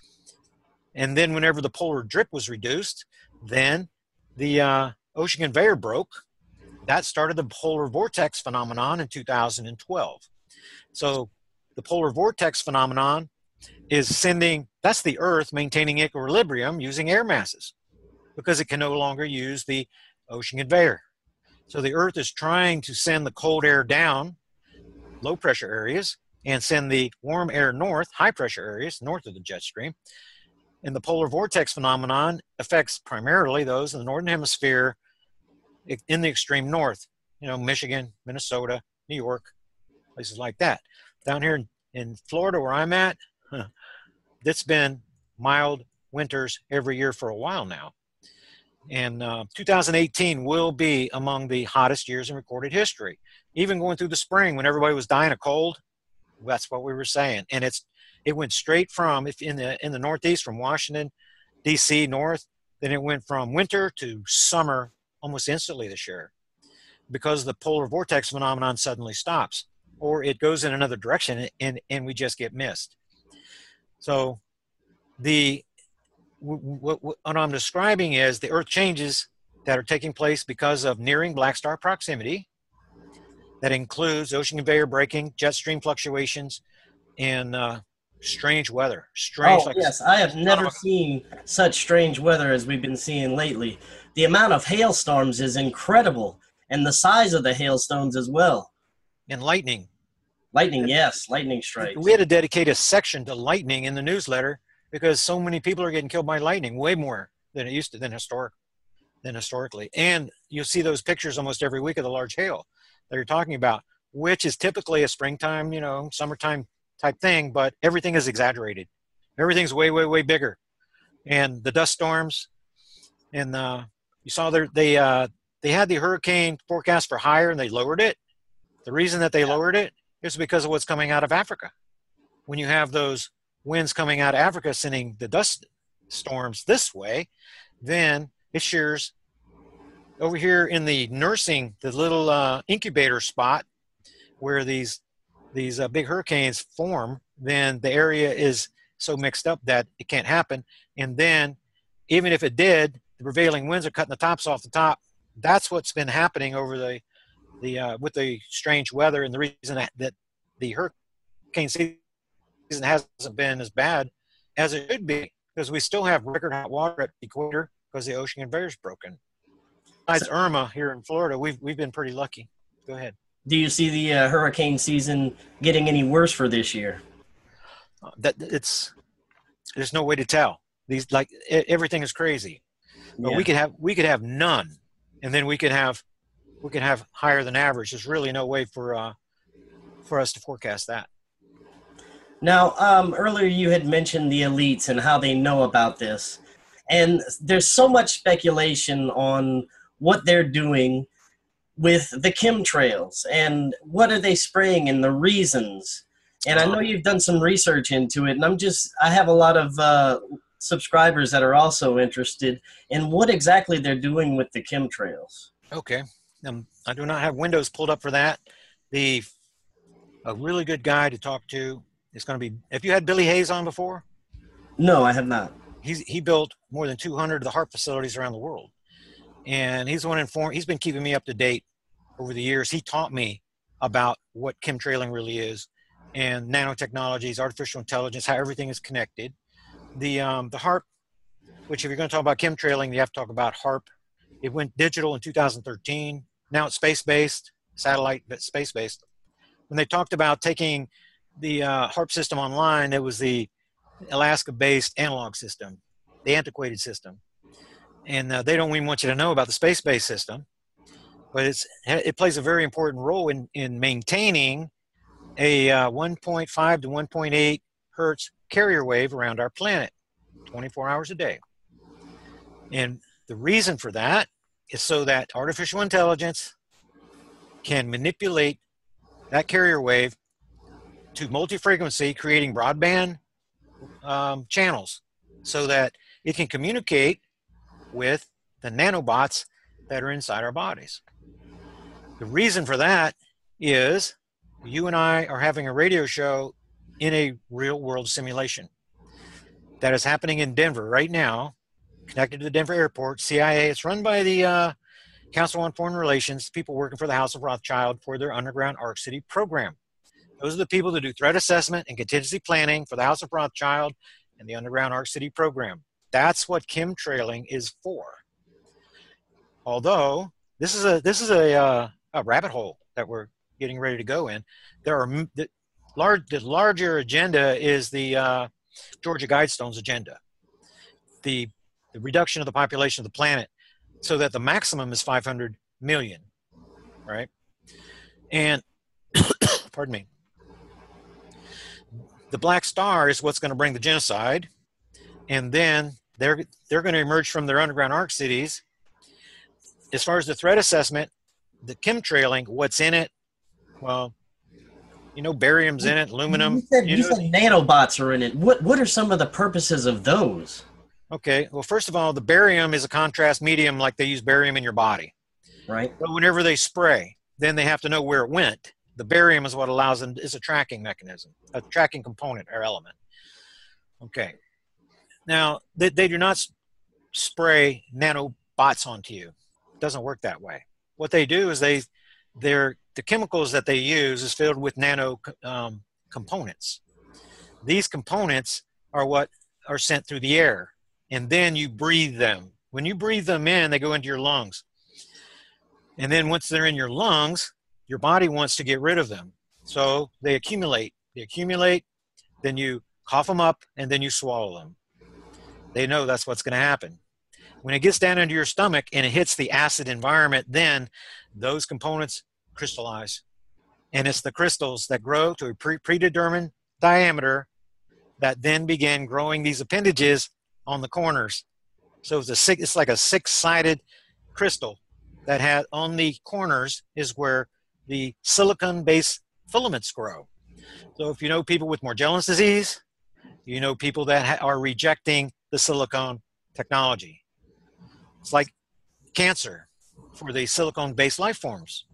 and then whenever the polar drip was reduced, then the uh, ocean conveyor broke. That started the polar vortex phenomenon in two thousand twelve. So the polar vortex phenomenon is sending, that's the Earth maintaining equilibrium using air masses because it can no longer use the ocean conveyor. So the Earth is trying to send the cold air down, low pressure areas, and send the warm air north, high pressure areas, north of the jet stream. And the polar vortex phenomenon affects primarily those in the northern hemisphere in the extreme north, you know, Michigan, Minnesota, New York, places like that. Down here in, in Florida where I'm at, huh, it's been mild winters every year for a while now. And uh, two thousand eighteen will be among the hottest years in recorded history. Even going through the spring when everybody was dying of cold, that's what we were saying. And it's it went straight from, if in the in the Northeast, from Washington, D C north, then it went from winter to summer almost instantly this year because the polar vortex phenomenon suddenly stops, or it goes in another direction and, and we just get missed. So the what, what I'm describing is the Earth changes that are taking place because of nearing black star proximity. That includes ocean conveyor breaking, jet stream fluctuations, and uh, strange weather. Strange. Oh, like yes. I have never seen such strange weather as we've been seeing lately. The amount of hailstorms is incredible, and the size of the hailstones as well. And lightning. Lightning, yes. Lightning strikes. We had to dedicate a section to lightning in the newsletter because so many people are getting killed by lightning, way more than it used to, than historic, than historically. And you'll see those pictures almost every week of the large hail that you're talking about, which is typically a springtime, you know, summertime type thing, but everything is exaggerated. Everything's way, way, way bigger. And the dust storms, and uh, you saw there, they uh, they had the hurricane forecast for higher, and they lowered it. The reason that they lowered it is because of what's coming out of Africa. When you have those winds coming out of Africa sending the dust storms this way, then it shears over here in the nursing, the little uh, incubator spot where these these uh, big hurricanes form, then the area is so mixed up that it can't happen. And then even if it did, the prevailing winds are cutting the tops off the top. That's what's been happening over the, the uh, with the strange weather, and the reason that, that the hurricane season hasn't been as bad as it should be, because we still have record hot water at the equator because the ocean conveyor is broken. Besides Irma here in Florida, we've, we've been pretty lucky. Go ahead. Do you see the uh, hurricane season getting any worse for this year? Uh, that it's there's no way to tell. These like everything is crazy. But yeah. we could have we could have none, and then we could have we could have higher than average. There's really no way for uh, for us to forecast that. Now, um, earlier you had mentioned the elites and how they know about this, and there's so much speculation on what they're doing with the chemtrails and what are they spraying and the reasons. And I know you've done some research into it, and I'm just, I have a lot of uh, subscribers that are also interested in what exactly they're doing with the chemtrails. Okay. Um, I do not have Windows pulled up for that. The, a really good guy to talk to is going to be, have you had Billy Hayes on before? No, I have not. He's, he built more than two hundred of the HAARP facilities around the world. And he's the one informed, he's been keeping me up to date over the years. He taught me about what chemtrailing really is, and nanotechnologies, artificial intelligence, how everything is connected. The, um, the HAARP, which if you're going to talk about chemtrailing, you have to talk about HAARP. It went digital in two thousand thirteen. Now it's space-based, satellite, but space-based. When they talked about taking the uh, HAARP system online, it was the Alaska-based analog system, the antiquated system. And uh, they don't even want you to know about the space-based system, but it's, it plays a very important role in, in maintaining a uh, one point five to one point eight hertz carrier wave around our planet, twenty-four hours a day. And the reason for that is so that artificial intelligence can manipulate that carrier wave to multi-frequency, creating broadband um, channels so that it can communicate with the nanobots that are inside our bodies. The reason for that is you and I are having a radio show in a real world simulation that is happening in Denver right now, connected to the Denver airport, C I A. It's run by the uh, Council on Foreign Relations, people working for the House of Rothschild for their underground Arc City program. Those are the people that do threat assessment and contingency planning for the House of Rothschild and the underground Arc City program. That's what chemtrailing is for. Although this is a this is a, uh, a rabbit hole that we're getting ready to go in. There are the large the larger agenda is the uh, Georgia Guidestone's agenda, the the reduction of the population of the planet, so that the maximum is five hundred million, right? And pardon me. The Black Star is what's going to bring the genocide, and then they're they're going to emerge from their underground arc cities. As far as the threat assessment, the chemtrailing, what's in it? Well, you know, barium's in it, aluminum. You said, you you know, said nanobots are in it. What what are some of the purposes of those? Okay, well, first of all, the barium is a contrast medium, like they use barium in your body. Right. But whenever they spray, then they have to know where it went. The barium is what allows them, is a tracking mechanism, a tracking component or element. Okay. Now, they, they do not spray nanobots onto you. It doesn't work that way. What they do is they, they're, the chemicals that they use is filled with nano um, components. These components are what are sent through the air, and then you breathe them. When you breathe them in, they go into your lungs. And then once they're in your lungs, your body wants to get rid of them. So they accumulate. They accumulate, then you cough them up, and then you swallow them. They know that's what's going to happen. When it gets down into your stomach and it hits the acid environment, then those components crystallize. And it's the crystals that grow to a pre predetermined diameter that then begin growing these appendages on the corners. So it's, a six, it's like a six-sided crystal that had on the corners is where the silicon-based filaments grow. So if you know people with Morgellons disease, you know people that ha are rejecting the silicone technology. It's like cancer for the silicone-based life forms.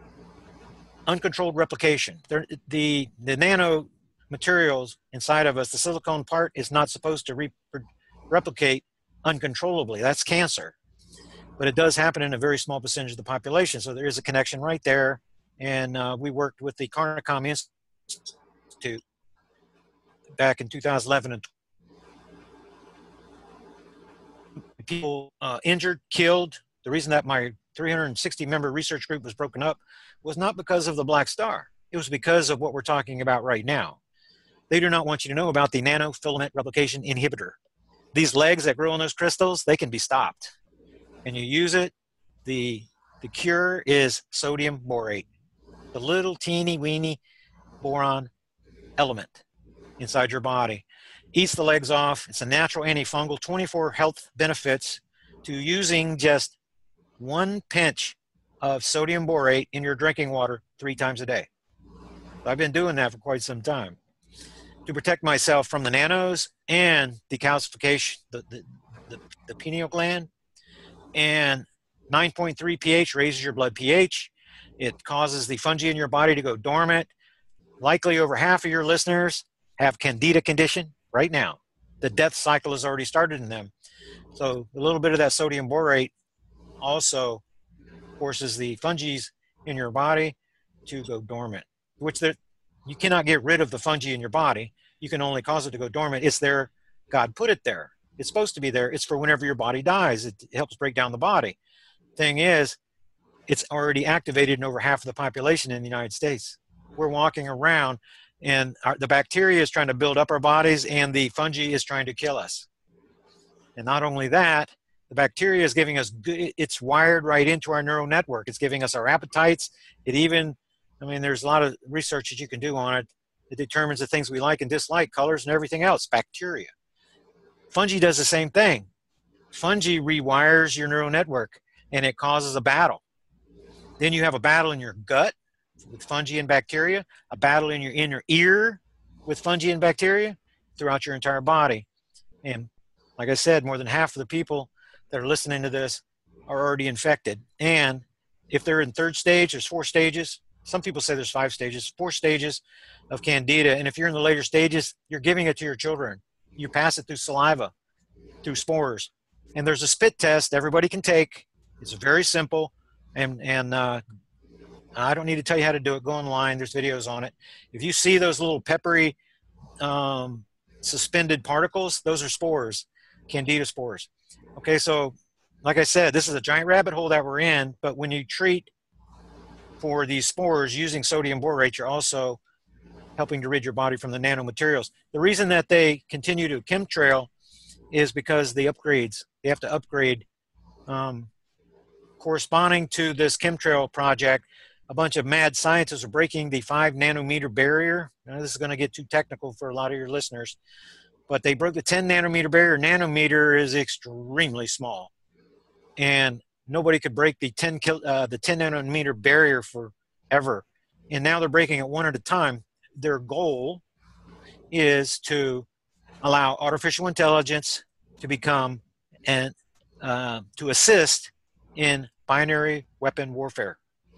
Uncontrolled replication. They're, the, the nano materials inside of us, the silicone part is not supposed to re replicate uncontrollably. That's cancer. But it does happen in a very small percentage of the population. So there is a connection right there. And uh, we worked with the Carnicom Institute back in two thousand eleven, and people uh, injured, killed. The reason that my three hundred sixty member research group was broken up was not because of the Black Star. It was because of what we're talking about right now. They do not want you to know about the nanofilament replication inhibitor. These legs that grow on those crystals, they can be stopped. And you use it, the, the cure is sodium borate, the little teeny weeny boron element inside your body. Eats the legs off. It's a natural antifungal, twenty-four health benefits to using just one pinch of sodium borate in your drinking water three times a day. I've been doing that for quite some time to protect myself from the nanos and decalcification, the, the, the, the pineal gland. And nine point three pH raises your blood pH. It causes the fungi in your body to go dormant. Likely over half of your listeners have candida condition right now. the death cycle has already started in them. So a little bit of that sodium borate also forces the fungi in your body to go dormant, which there, you cannot get rid of the fungi in your body. You can only cause it to go dormant. It's there. God put it there. It's supposed to be there. It's for whenever your body dies. It helps break down the body. Thing is, it's already activated in over half of the population in the United States. We're walking around and our, the bacteria is trying to build up our bodies and the fungi is trying to kill us. And not only that, the bacteria is giving us good, it's wired right into our neural network. It's giving us our appetites. It even, I mean, there's a lot of research that you can do on it. It determines the things we like and dislike, colors and everything else, bacteria. Fungi does the same thing. Fungi rewires your neural network and it causes a battle. Then you have a battle in your gut with fungi and bacteria, a battle in your inner ear with fungi and bacteria throughout your entire body. And like I said, more than half of the people that are listening to this are already infected. And if they're in third stage, there's four stages. Some people say there's five stages, four stages of candida. And if you're in the later stages, you're giving it to your children. You pass it through saliva, through spores. And there's a spit test everybody can take. It's very simple. And, and uh, I don't need to tell you how to do it. Go online. There's videos on it. If you see those little peppery um, suspended particles, those are spores, candida spores. Okay, so like I said, this is a giant rabbit hole that we're in. But when you treat for these spores using sodium borate, you're also helping to rid your body from the nanomaterials. The reason that they continue to chemtrail is because the upgrades, they have to upgrade. Um, corresponding to this chemtrail project, a bunch of mad scientists are breaking the five nanometer barrier. Now, this is going to get too technical for a lot of your listeners, but they broke the ten nanometer barrier. Nanometer is extremely small, and nobody could break the ten kil, uh, the ten nanometer barrier forever. And now they're breaking it one at a time. Their goal is to allow artificial intelligence to become and uh, to assist in binary weapon warfare.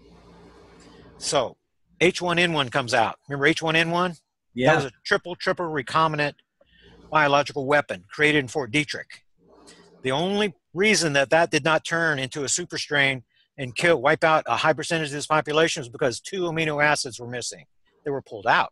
So H one N one comes out. Remember H one N one? Yeah. That was a triple, triple recombinant biological weapon created in Fort Detrick. The only reason that that did not turn into a super strain and kill, wipe out a high percentage of this population was because two amino acids were missing. They were pulled out.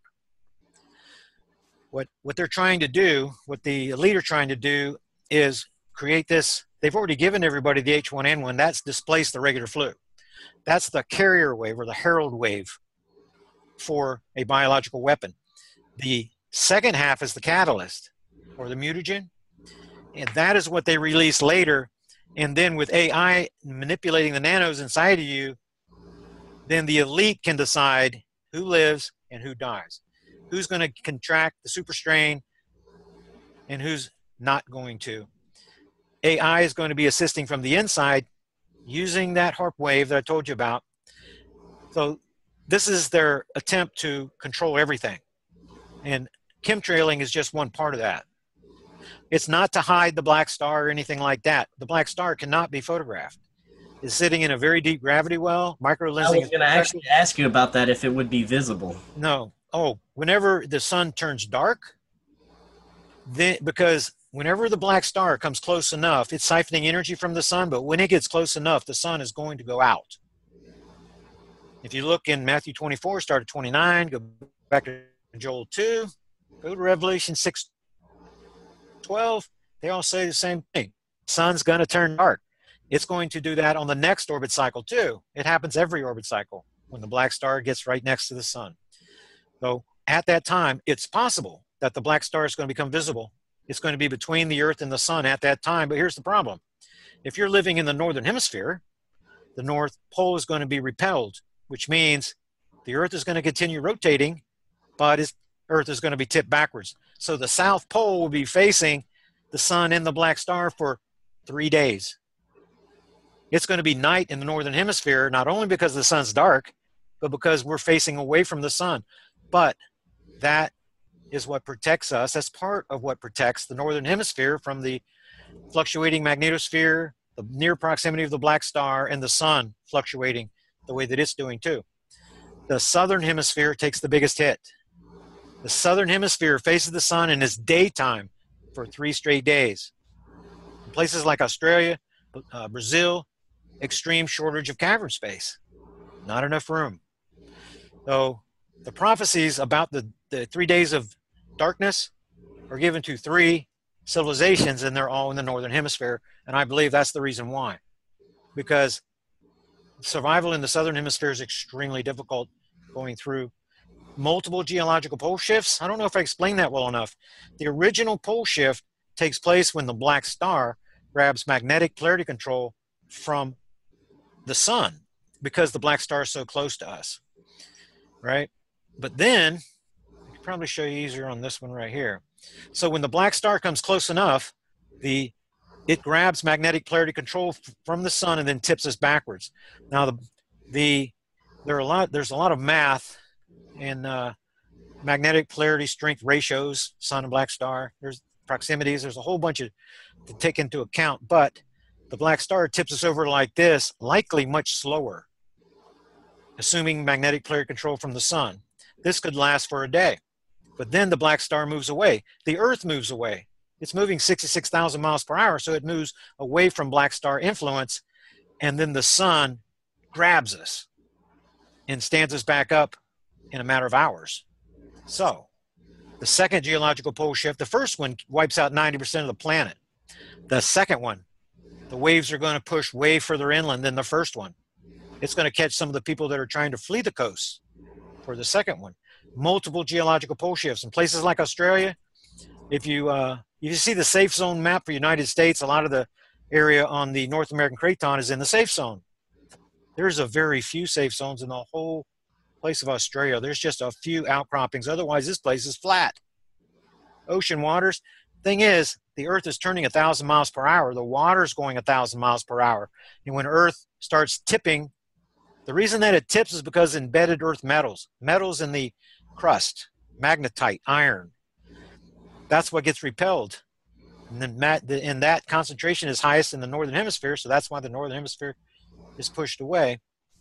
What, what they're trying to do, what the elite are trying to do is create this. They've already given everybody the H one N one. That's displaced the regular flu. That's the carrier wave or the herald wave for a biological weapon. The second half is the catalyst or the mutagen. And that is what they release later. And then with A I manipulating the nanos inside of you, then the elite can decide who lives and who dies. Who's going to contract the super strain and who's not going to. A I is going to be assisting from the inside using that HAARP wave that I told you about. So this is their attempt to control everything. And chemtrailing is just one part of that. It's not to hide the black star or anything like that. The black star cannot be photographed. It's sitting in a very deep gravity well. Microlensing. I was going to actually ask you about that, if it would be visible. No. Oh, whenever the sun turns dark, then because whenever the black star comes close enough, it's siphoning energy from the sun, but when it gets close enough, the sun is going to go out. If you look in Matthew twenty-four, start at twenty-nine, go back to Joel two, go to Revelation six twelve, they all say the same thing. Sun's going to turn dark. It's going to do that on the next orbit cycle too. It happens every orbit cycle when the black star gets right next to the sun. So at that time, it's possible that the black star is going to become visible. It's going to be between the Earth and the sun at that time. But here's the problem. If you're living in the northern hemisphere, the North Pole is going to be repelled, which means the Earth is going to continue rotating, but its Earth is going to be tipped backwards. So the South Pole will be facing the sun and the black star for three days. It's going to be night in the northern hemisphere, not only because the sun's dark, but because we're facing away from the sun. But that is what protects us. That's part of what protects the northern hemisphere from the fluctuating magnetosphere, the near proximity of the black star, and the sun fluctuating the way that it's doing too. The southern hemisphere takes the biggest hit. The southern hemisphere faces the sun and it's daytime. for three straight days. In places like Australia, uh, Brazil, extreme shortage of cavern space. Not enough room. So the prophecies about the, the three days of darkness are given to three civilizations, and they're all in the northern hemisphere. And I believe that's the reason why. Because survival in the southern hemisphere is extremely difficult, going through multiple geological pole shifts. I don't know if I explained that well enough. The original pole shift takes place when the black star grabs magnetic polarity control from the sun, because the black star is so close to us, right? But then, I can probably show you easier on this one right here. So when the black star comes close enough, the it grabs magnetic polarity control from the sun and then tips us backwards. Now, the the there are a lot. There's a lot of math and uh, magnetic polarity strength ratios, sun and black star. There's proximities. There's a whole bunch of to take into account. But the black star tips us over like this, likely much slower, assuming magnetic polarity control from the sun. This could last for a day. But then the black star moves away. The Earth moves away. It's moving sixty-six thousand miles per hour, so it moves away from black star influence, and then the sun grabs us and stands us back up in a matter of hours. So the second geological pole shift, the first one wipes out ninety percent of the planet. The second one, the waves are going to push way further inland than the first one. It's going to catch some of the people that are trying to flee the coast for the second one. Multiple geological pole shifts in places like Australia. If you uh, if you see the safe zone map for the United States, a lot of the area on the North American Craton is in the safe zone. There's a very few safe zones in the whole place of Australia. There's just a few outcroppings. Otherwise, this place is flat. Ocean waters. Thing is, the Earth is turning a thousand miles per hour. The water's going a thousand miles per hour. And when Earth starts tipping, the reason that it tips is because embedded Earth metals, metals in the crust, magnetite, iron, that's what gets repelled. And then that, and that concentration is highest in the northern hemisphere, so that's why the northern hemisphere is pushed away.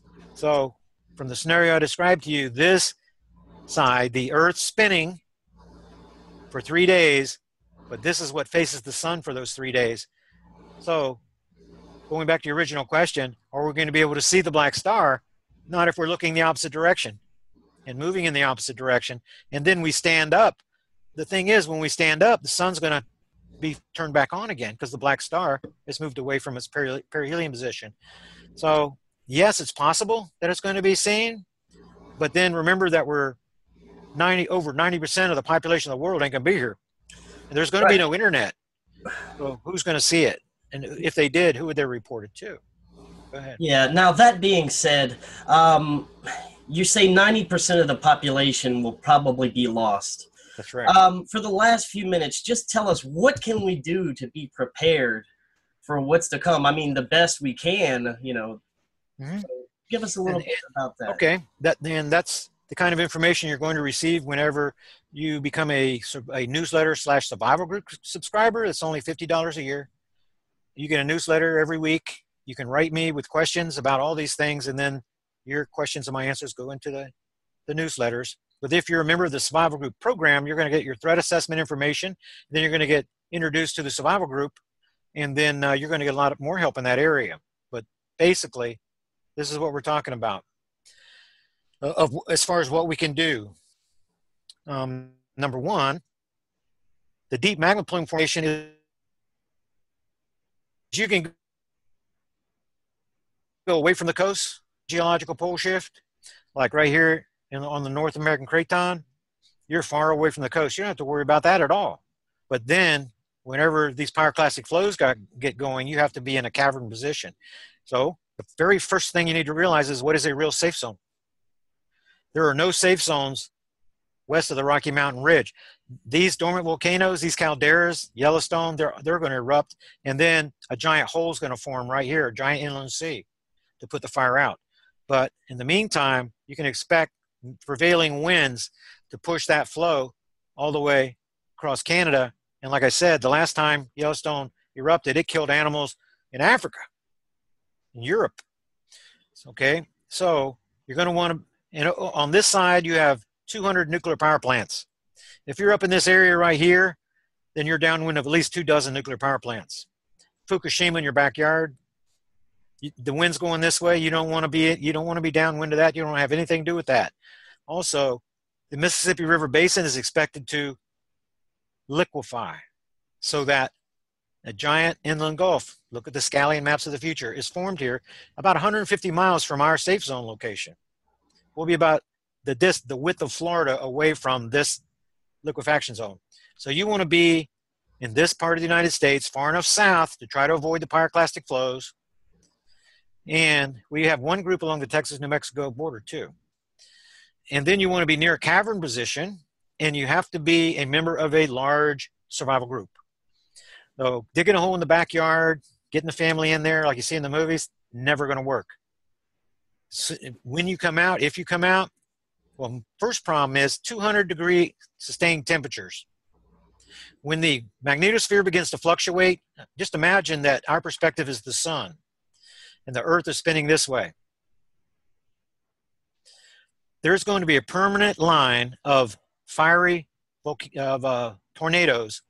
So from the scenario I described to you, this side, the Earth's spinning for three days, but this is what faces the sun for those three days. So going back to your original question, are we going to be able to see the black star? Not if we're looking the opposite direction and moving in the opposite direction. And then we stand up. The thing is, when we stand up, the sun's going to be turned back on again because the black star has moved away from its peri perihelion position. So yes, it's possible that it's going to be seen, but then remember that we're ninety over ninety percent of the population of the world ain't going to be here. And there's going to be no internet. So who's going to see it? And if they did, who would they report it to? Go ahead. Yeah. Now, that being said, um, you say ninety percent of the population will probably be lost. That's right. Um, for the last few minutes, just tell us, what can we do to be prepared for what's to come? I mean, the best we can, you know. Mm-hmm. So give us a little and, bit about that. Okay. That, and that's the kind of information you're going to receive whenever you become a, a newsletter slash survival group subscriber. It's only fifty dollars a year. You get a newsletter every week. You can write me with questions about all these things, and then your questions and my answers go into the, the newsletters. But if you're a member of the survival group program, you're going to get your threat assessment information. Then you're going to get introduced to the survival group, and then uh, you're going to get a lot more help in that area. But basically, this is what we're talking about. Uh, of, as far as what we can do. Um, number one, the deep magma plume formation is you can go away from the coast, geological pole shift, like right here in, on the North American Craton. You're far away from the coast. You don't have to worry about that at all. But then whenever these pyroclastic flows got, get going, you have to be in a cavern position. So the very first thing you need to realize is, what is a real safe zone? There are no safe zones west of the Rocky Mountain Ridge. These dormant volcanoes, these calderas, Yellowstone, they're, they're going to erupt, and then a giant hole is going to form right here, a giant inland sea, to put the fire out. But in the meantime, you can expect prevailing winds to push that flow all the way across Canada. And like I said, the last time Yellowstone erupted, it killed animals in Africa, in Europe. Okay, so you're going to want to, and on this side, you have two hundred nuclear power plants. If you're up in this area right here, then you're downwind of at least two dozen nuclear power plants. Fukushima in your backyard, you, the wind's going this way. You don't want to be you don't want to be downwind of that. You don't have anything to do with that. Also, the Mississippi River Basin is expected to liquefy so that a giant inland gulf, look at the Scallion maps of the future, is formed here about one hundred fifty miles from our safe zone location. We'll be about the, dis, the width of Florida away from this liquefaction zone. So you want to be in this part of the United States, far enough south to try to avoid the pyroclastic flows. And we have one group along the Texas-New Mexico border too. And then you want to be near a cavern position, and you have to be a member of a large survival group. So digging a hole in the backyard, getting the family in there like you see in the movies, never going to work. So when you come out, if you come out, well, first problem is two hundred degree sustained temperatures. When the magnetosphere begins to fluctuate, just imagine that our perspective is the sun and the earth is spinning this way. There's going to be a permanent line of fiery of uh, tornadoes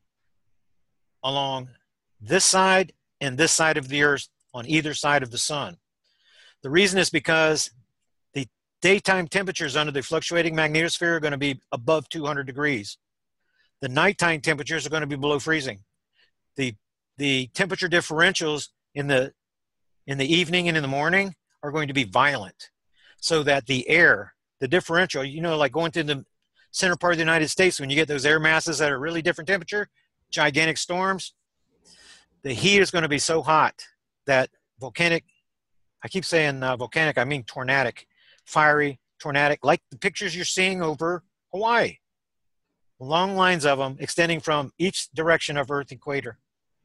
along this side and this side of the earth on either side of the sun. The reason is because the daytime temperatures under the fluctuating magnetosphere are going to be above two hundred degrees. The nighttime temperatures are going to be below freezing. The, the temperature differentials in the, in the evening and in the morning are going to be violent, so that the air, the differential, you know, like going through the center part of the United States, when you get those air masses that are really different temperature, gigantic storms, the heat is going to be so hot that volcanic, I keep saying uh, volcanic, I mean tornadic, fiery, tornadic, like the pictures you're seeing over Hawaii. Long lines of them extending from each direction of Earth equator.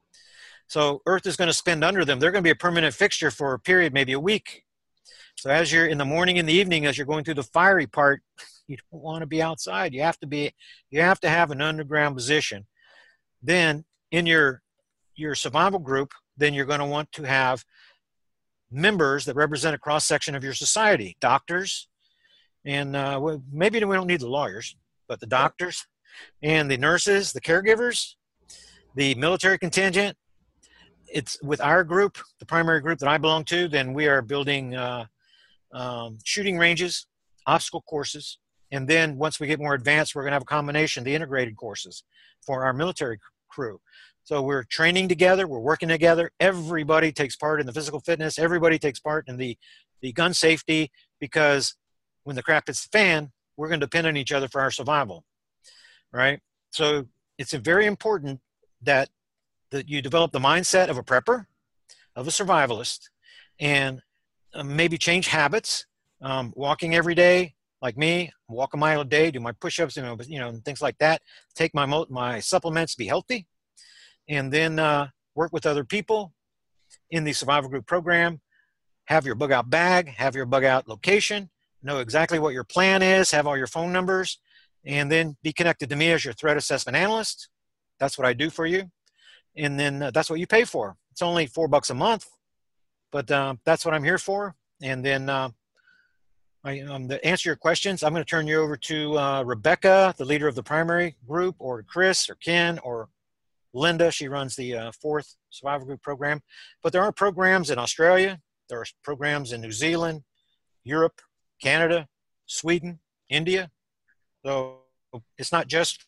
So Earth is going to spin under them. They're going to be a permanent fixture for a period, maybe a week. So as you're in the morning and the evening, as you're going through the fiery part, you don't want to be outside. You have to be, you have to have an underground position. Then in your, your survival group, then you're going to want to have members that represent a cross-section of your society, doctors, and uh, well, maybe we don't need the lawyers, but the doctors and the nurses, the caregivers, the military contingent. It's with our group, the primary group that I belong to, then we are building uh, um, shooting ranges, obstacle courses, and then once we get more advanced, we're going to have a combination, the integrated courses for our military crew. So we're training together, we're working together, everybody takes part in the physical fitness, everybody takes part in the, the gun safety, because when the crap hits the fan, we're going to depend on each other for our survival, right? So it's very important that, that you develop the mindset of a prepper, of a survivalist, and uh, maybe change habits, um, walking every day, like me, walk a mile a day, do my push-ups, you know, you know, and things like that, take my, my supplements, be healthy, and then uh, work with other people in the survival group program, have your bug out bag, have your bug out location, know exactly what your plan is, have all your phone numbers, and then be connected to me as your threat assessment analyst. That's what I do for you. And then uh, that's what you pay for. It's only four bucks a month, but uh, that's what I'm here for. And then uh, I, um, to answer your questions, I'm going to turn you over to uh, Rebecca, the leader of the primary group, or Chris, or Ken, or Linda. She runs the uh, fourth survival group program. But there are programs in Australia. There are programs in New Zealand, Europe, Canada, Sweden, India. So it's not just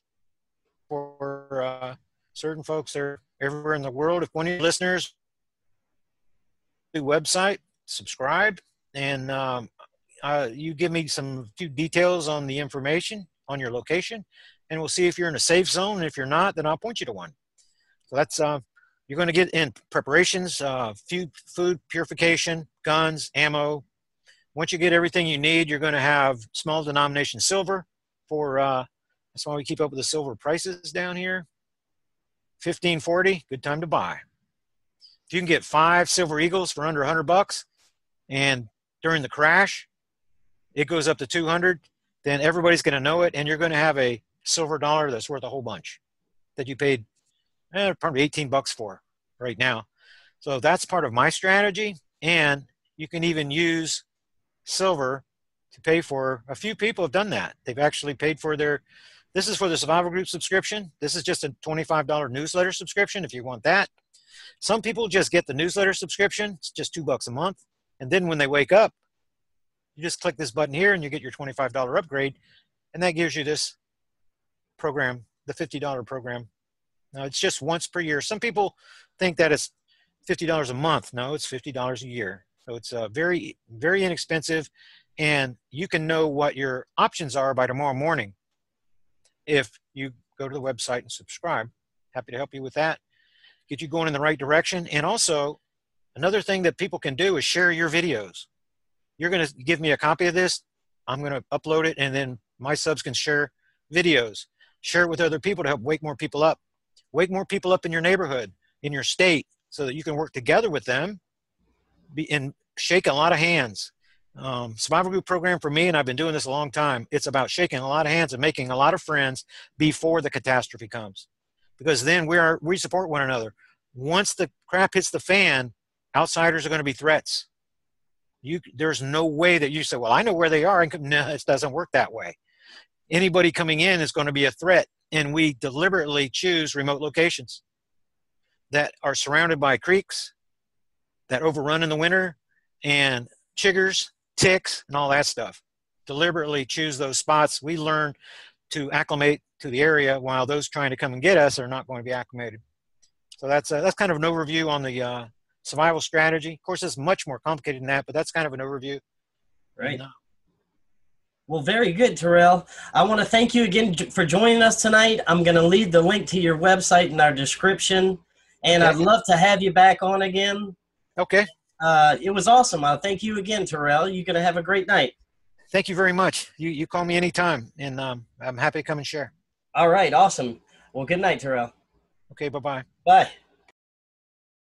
for uh, certain folks. They're everywhere in the world. If one of your listeners, the website, subscribe, and um, uh, you give me some few details on the information on your location, and we'll see if you're in a safe zone. And if you're not, then I'll point you to one. So that's uh, you're going to get in preparations, uh, food, food purification, guns, ammo. Once you get everything you need, you're going to have small denomination silver for, uh, that's why we keep up with the silver prices down here. fifteen forty, good time to buy. If you can get five Silver Eagles for under a hundred bucks, and during the crash, it goes up to two hundred, then everybody's going to know it, and you're going to have a silver dollar that's worth a whole bunch that you paid eh, probably eighteen bucks for right now. So that's part of my strategy, and you can even use silver to pay for, a few people have done that. They've actually paid for their This is for the Survival Group subscription. This is just a twenty-five dollar newsletter subscription if you want that. Some people just get the newsletter subscription. It's just two bucks a month. And then when they wake up, you just click this button here and you get your twenty-five dollar upgrade. And that gives you this program, the fifty dollar program. Now, it's just once per year. Some people think that it's fifty dollars a month. No, it's fifty dollars a year. So it's uh, very, very inexpensive. And you can know what your options are by tomorrow morning if you go to the website and subscribe. Happy to help you with that, get you going in the right direction. And also, another thing that people can do is share your videos. You're going to give me a copy of this. I'm going to upload it, and then my subs can share videos. Share it with other people to help wake more people up. Wake more people up in your neighborhood, in your state, so that you can work together with them be, and shake a lot of hands. Um, Survival Group program for me, and I've been doing this a long time, it's about shaking a lot of hands and making a lot of friends before the catastrophe comes. Because then we are we support one another. Once the crap hits the fan, outsiders are going to be threats. You, there's no way that you say, well, I know where they are. And no, it doesn't work that way. Anybody coming in is going to be a threat. And we deliberately choose remote locations that are surrounded by creeks that overrun in the winter and chiggers, ticks, and all that stuff. Deliberately choose those spots. We learn to acclimate to the area while those trying to come and get us are not going to be acclimated. So that's, uh, that's kind of an overview on the uh, survival strategy. Of course, it's much more complicated than that, but that's kind of an overview. Right. And, uh, Well, very good, Terrell. I want to thank you again for joining us tonight. I'm going to leave the link to your website in our description, and okay. I'd love to have you back on again. Okay. Uh, it was awesome. Uh, thank you again, Terrell. You're going to have a great night. Thank you very much. You, you call me anytime, and um, I'm happy to come and share. All right. Awesome. Well, good night, Terrell. Okay. Bye-bye. Bye.